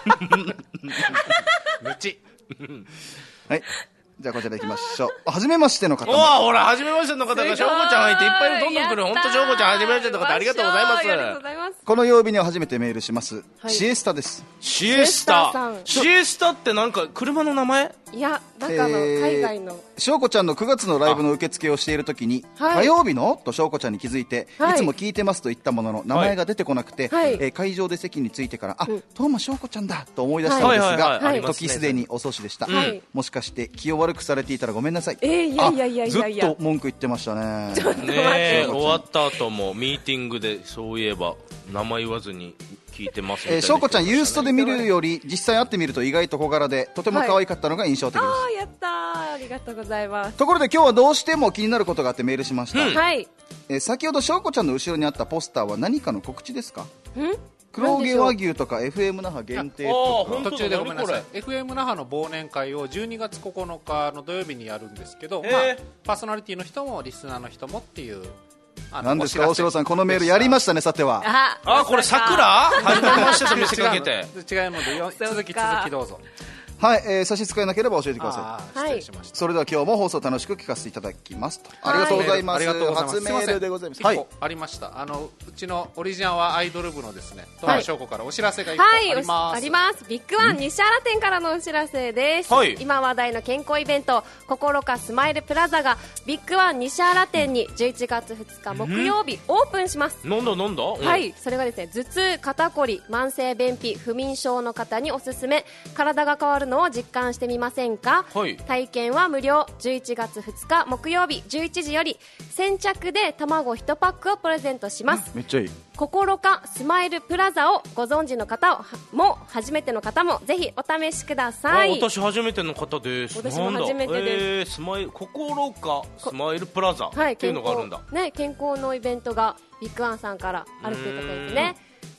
Speaker 4: むち
Speaker 2: はい、じゃあこちら行きましょう。はじめましての方も。
Speaker 3: おーほらはじめましての方がしょうこちゃん入っていっぱいどんどん来る。本当しょうこちゃんはじめましての方ありがとうございます。
Speaker 1: ありがとうございます。
Speaker 2: この曜日には初めてメールします、はい、シエスタです。
Speaker 3: シエスタシエスタってなんか車の名前？
Speaker 1: いやなんかの海外の
Speaker 2: しょうこちゃんのくがつのライブの受付をしているときに、はい、火曜日のとしょうこちゃんに気づいて、はい、いつも聞いてますと言ったものの名前が出てこなくて、はい、えー、会場で席についてからあ、うん、トーマしょうこちゃんだと思い出したのですが、はいはいはいはい、時すでに遅しでした、はい、もしかして気を悪くされていたらごめんなさい。
Speaker 1: えー、いやいやいやいやいや
Speaker 2: ずっと文句言ってましたね。
Speaker 1: ちょっと待って、
Speaker 3: ね、終わった後もミーティングでそういえば名前言わずに聞いてますみたいな、
Speaker 2: えー、しょうこちゃんユーストで見るより実際会ってみると意外と小柄でとても可愛かったのが印象的です、
Speaker 1: はい、あーやったーありがとうございます。
Speaker 2: ところで今日はどうしても気になることがあってメールしました、
Speaker 1: うん、はい、
Speaker 2: えー、先ほどしょうこちゃんの後ろにあったポスターは何かの告知ですか？
Speaker 1: ん
Speaker 2: 黒毛和牛とか エフエム 那覇限定とか。
Speaker 4: 途中でごめんなさい。 エフエム 那覇の忘年会をじゅうにがつここのかの土曜日にやるんですけど、まあ、パーソナリティの人もリスナーの人もっていう
Speaker 2: 何ですか大城さん、このメールやりましたね。さては
Speaker 1: あ
Speaker 3: あこれ桜初めましてと見せかけて
Speaker 4: 違うので続き続きどうぞ。
Speaker 2: はい、えー、差し支えなければ教えてくださ
Speaker 4: い。失礼しました。
Speaker 2: それでは今日も放送楽しく聞かせていただきますと。ありがとうございます。初メールでございます。
Speaker 4: はい、ありました。あのうちのオリジナルアイドル部のですね、戸田翔子からお知らせがいっぱいあります。
Speaker 1: はい、あります。ビッグワン西原店からのお知らせです。
Speaker 3: はい、
Speaker 1: 今話題の健康イベント心かスマイルプラザがビッグワン西原店にじゅういちがつふつか木曜日オープンします。
Speaker 3: なんだなんだ、うん、
Speaker 1: はい、それがですね、頭痛、肩こり、慢性便秘、不眠症の方におすすめ、体が変わるのを実感してみませんか？
Speaker 3: はい、
Speaker 1: 体験は無料。じゅういちがつふつか木曜日じゅういちじより先着で卵いちパックをプレゼントします。
Speaker 2: めっちゃいい。
Speaker 1: 心かスマイルプラザをご存知の方も初めての方もぜひお試しください。
Speaker 3: 私初めての方です。
Speaker 1: 私も初めてです。
Speaker 3: えー、スマイル心かスマイルプラザっていうのがあるんだ、
Speaker 1: ね、健康のイベントがビッグワンさんからあるということですね。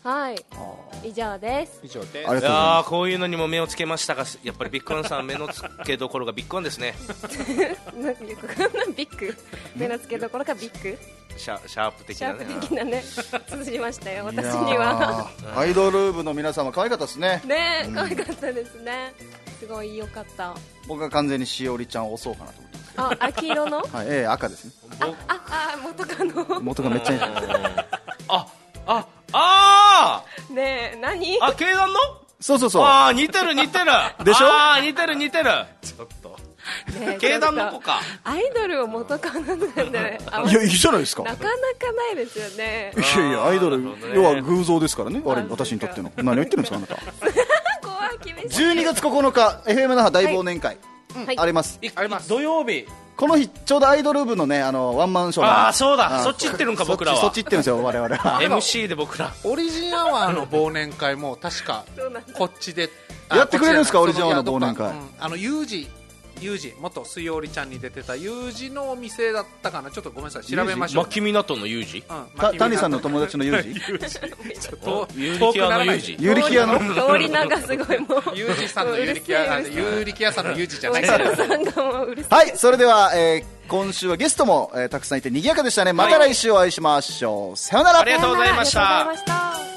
Speaker 1: はい以上です
Speaker 4: 以上です。
Speaker 3: いやこういうのにも目をつけましたが、やっぱりビッグワンさん目のつけどころがビッグワンですね。
Speaker 1: ビッグ目のつけどころがビッグ
Speaker 3: シャ, シャープ的なね、
Speaker 1: シャープ的なね通じましたよ私には。
Speaker 2: アイドル部の皆様可愛かったですね。
Speaker 1: ねえ、可愛かったですね。すごい良かった。
Speaker 2: 僕は完全にしおりちゃんを押そうかなと思って
Speaker 1: ます。あ、黄色の？
Speaker 2: はい、ええ赤ですね。
Speaker 1: あ、あ、あ元カノ。
Speaker 2: 元がめっちゃいい。
Speaker 3: あ、あ、あ
Speaker 1: ー。ねえ、何？
Speaker 3: あ、経団の？
Speaker 2: そうそうそう。
Speaker 3: ああ、似てる似てる。
Speaker 2: でしょ？
Speaker 3: ああ、似てる似てる。ちょっと。経団の子か。
Speaker 1: アイドルを元カノなんで。
Speaker 2: いや、いいじゃないですか。
Speaker 1: なかなかないですよね。
Speaker 2: いやいや、アイドル、要は偶像ですからね。私にとっての。何を言ってるんですか、あなた。
Speaker 1: 怖い、厳しい。
Speaker 2: じゅうにがつここのか、エフエム 那覇大忘年会。あります。
Speaker 3: あります。土曜日。
Speaker 2: この日、ちょうどアイドル部のね、あの、ワンマンショー。
Speaker 3: ああ、そうだ。そっち行ってるんか、僕らは。
Speaker 2: そっち行ってるんですよ、我々は。
Speaker 3: エムシー で僕ら。
Speaker 4: オリジンアワーの忘年会も、確か、こっちで。
Speaker 2: やってくれるんですか、オリジンアワーの忘年会。
Speaker 4: あの、ユージ。ユージ元水曜りちゃんに出てたユージのお店だったかな、ちょっとごめんなさい調べましょう。
Speaker 3: 牧港のユージ、
Speaker 2: 谷さんの友達のユージ
Speaker 3: ユーリキ屋のユージ
Speaker 2: ユーリキ屋の
Speaker 1: 通り名がすごいもう
Speaker 4: ユージさんのユーリキ屋ユーリキ屋さんのユージじゃないです
Speaker 2: はい、それでは、えー、今週はゲストも、えー、たくさんいて賑やかでしたね。また来週お会いしましょう。さよなら。
Speaker 3: ありがとうございました。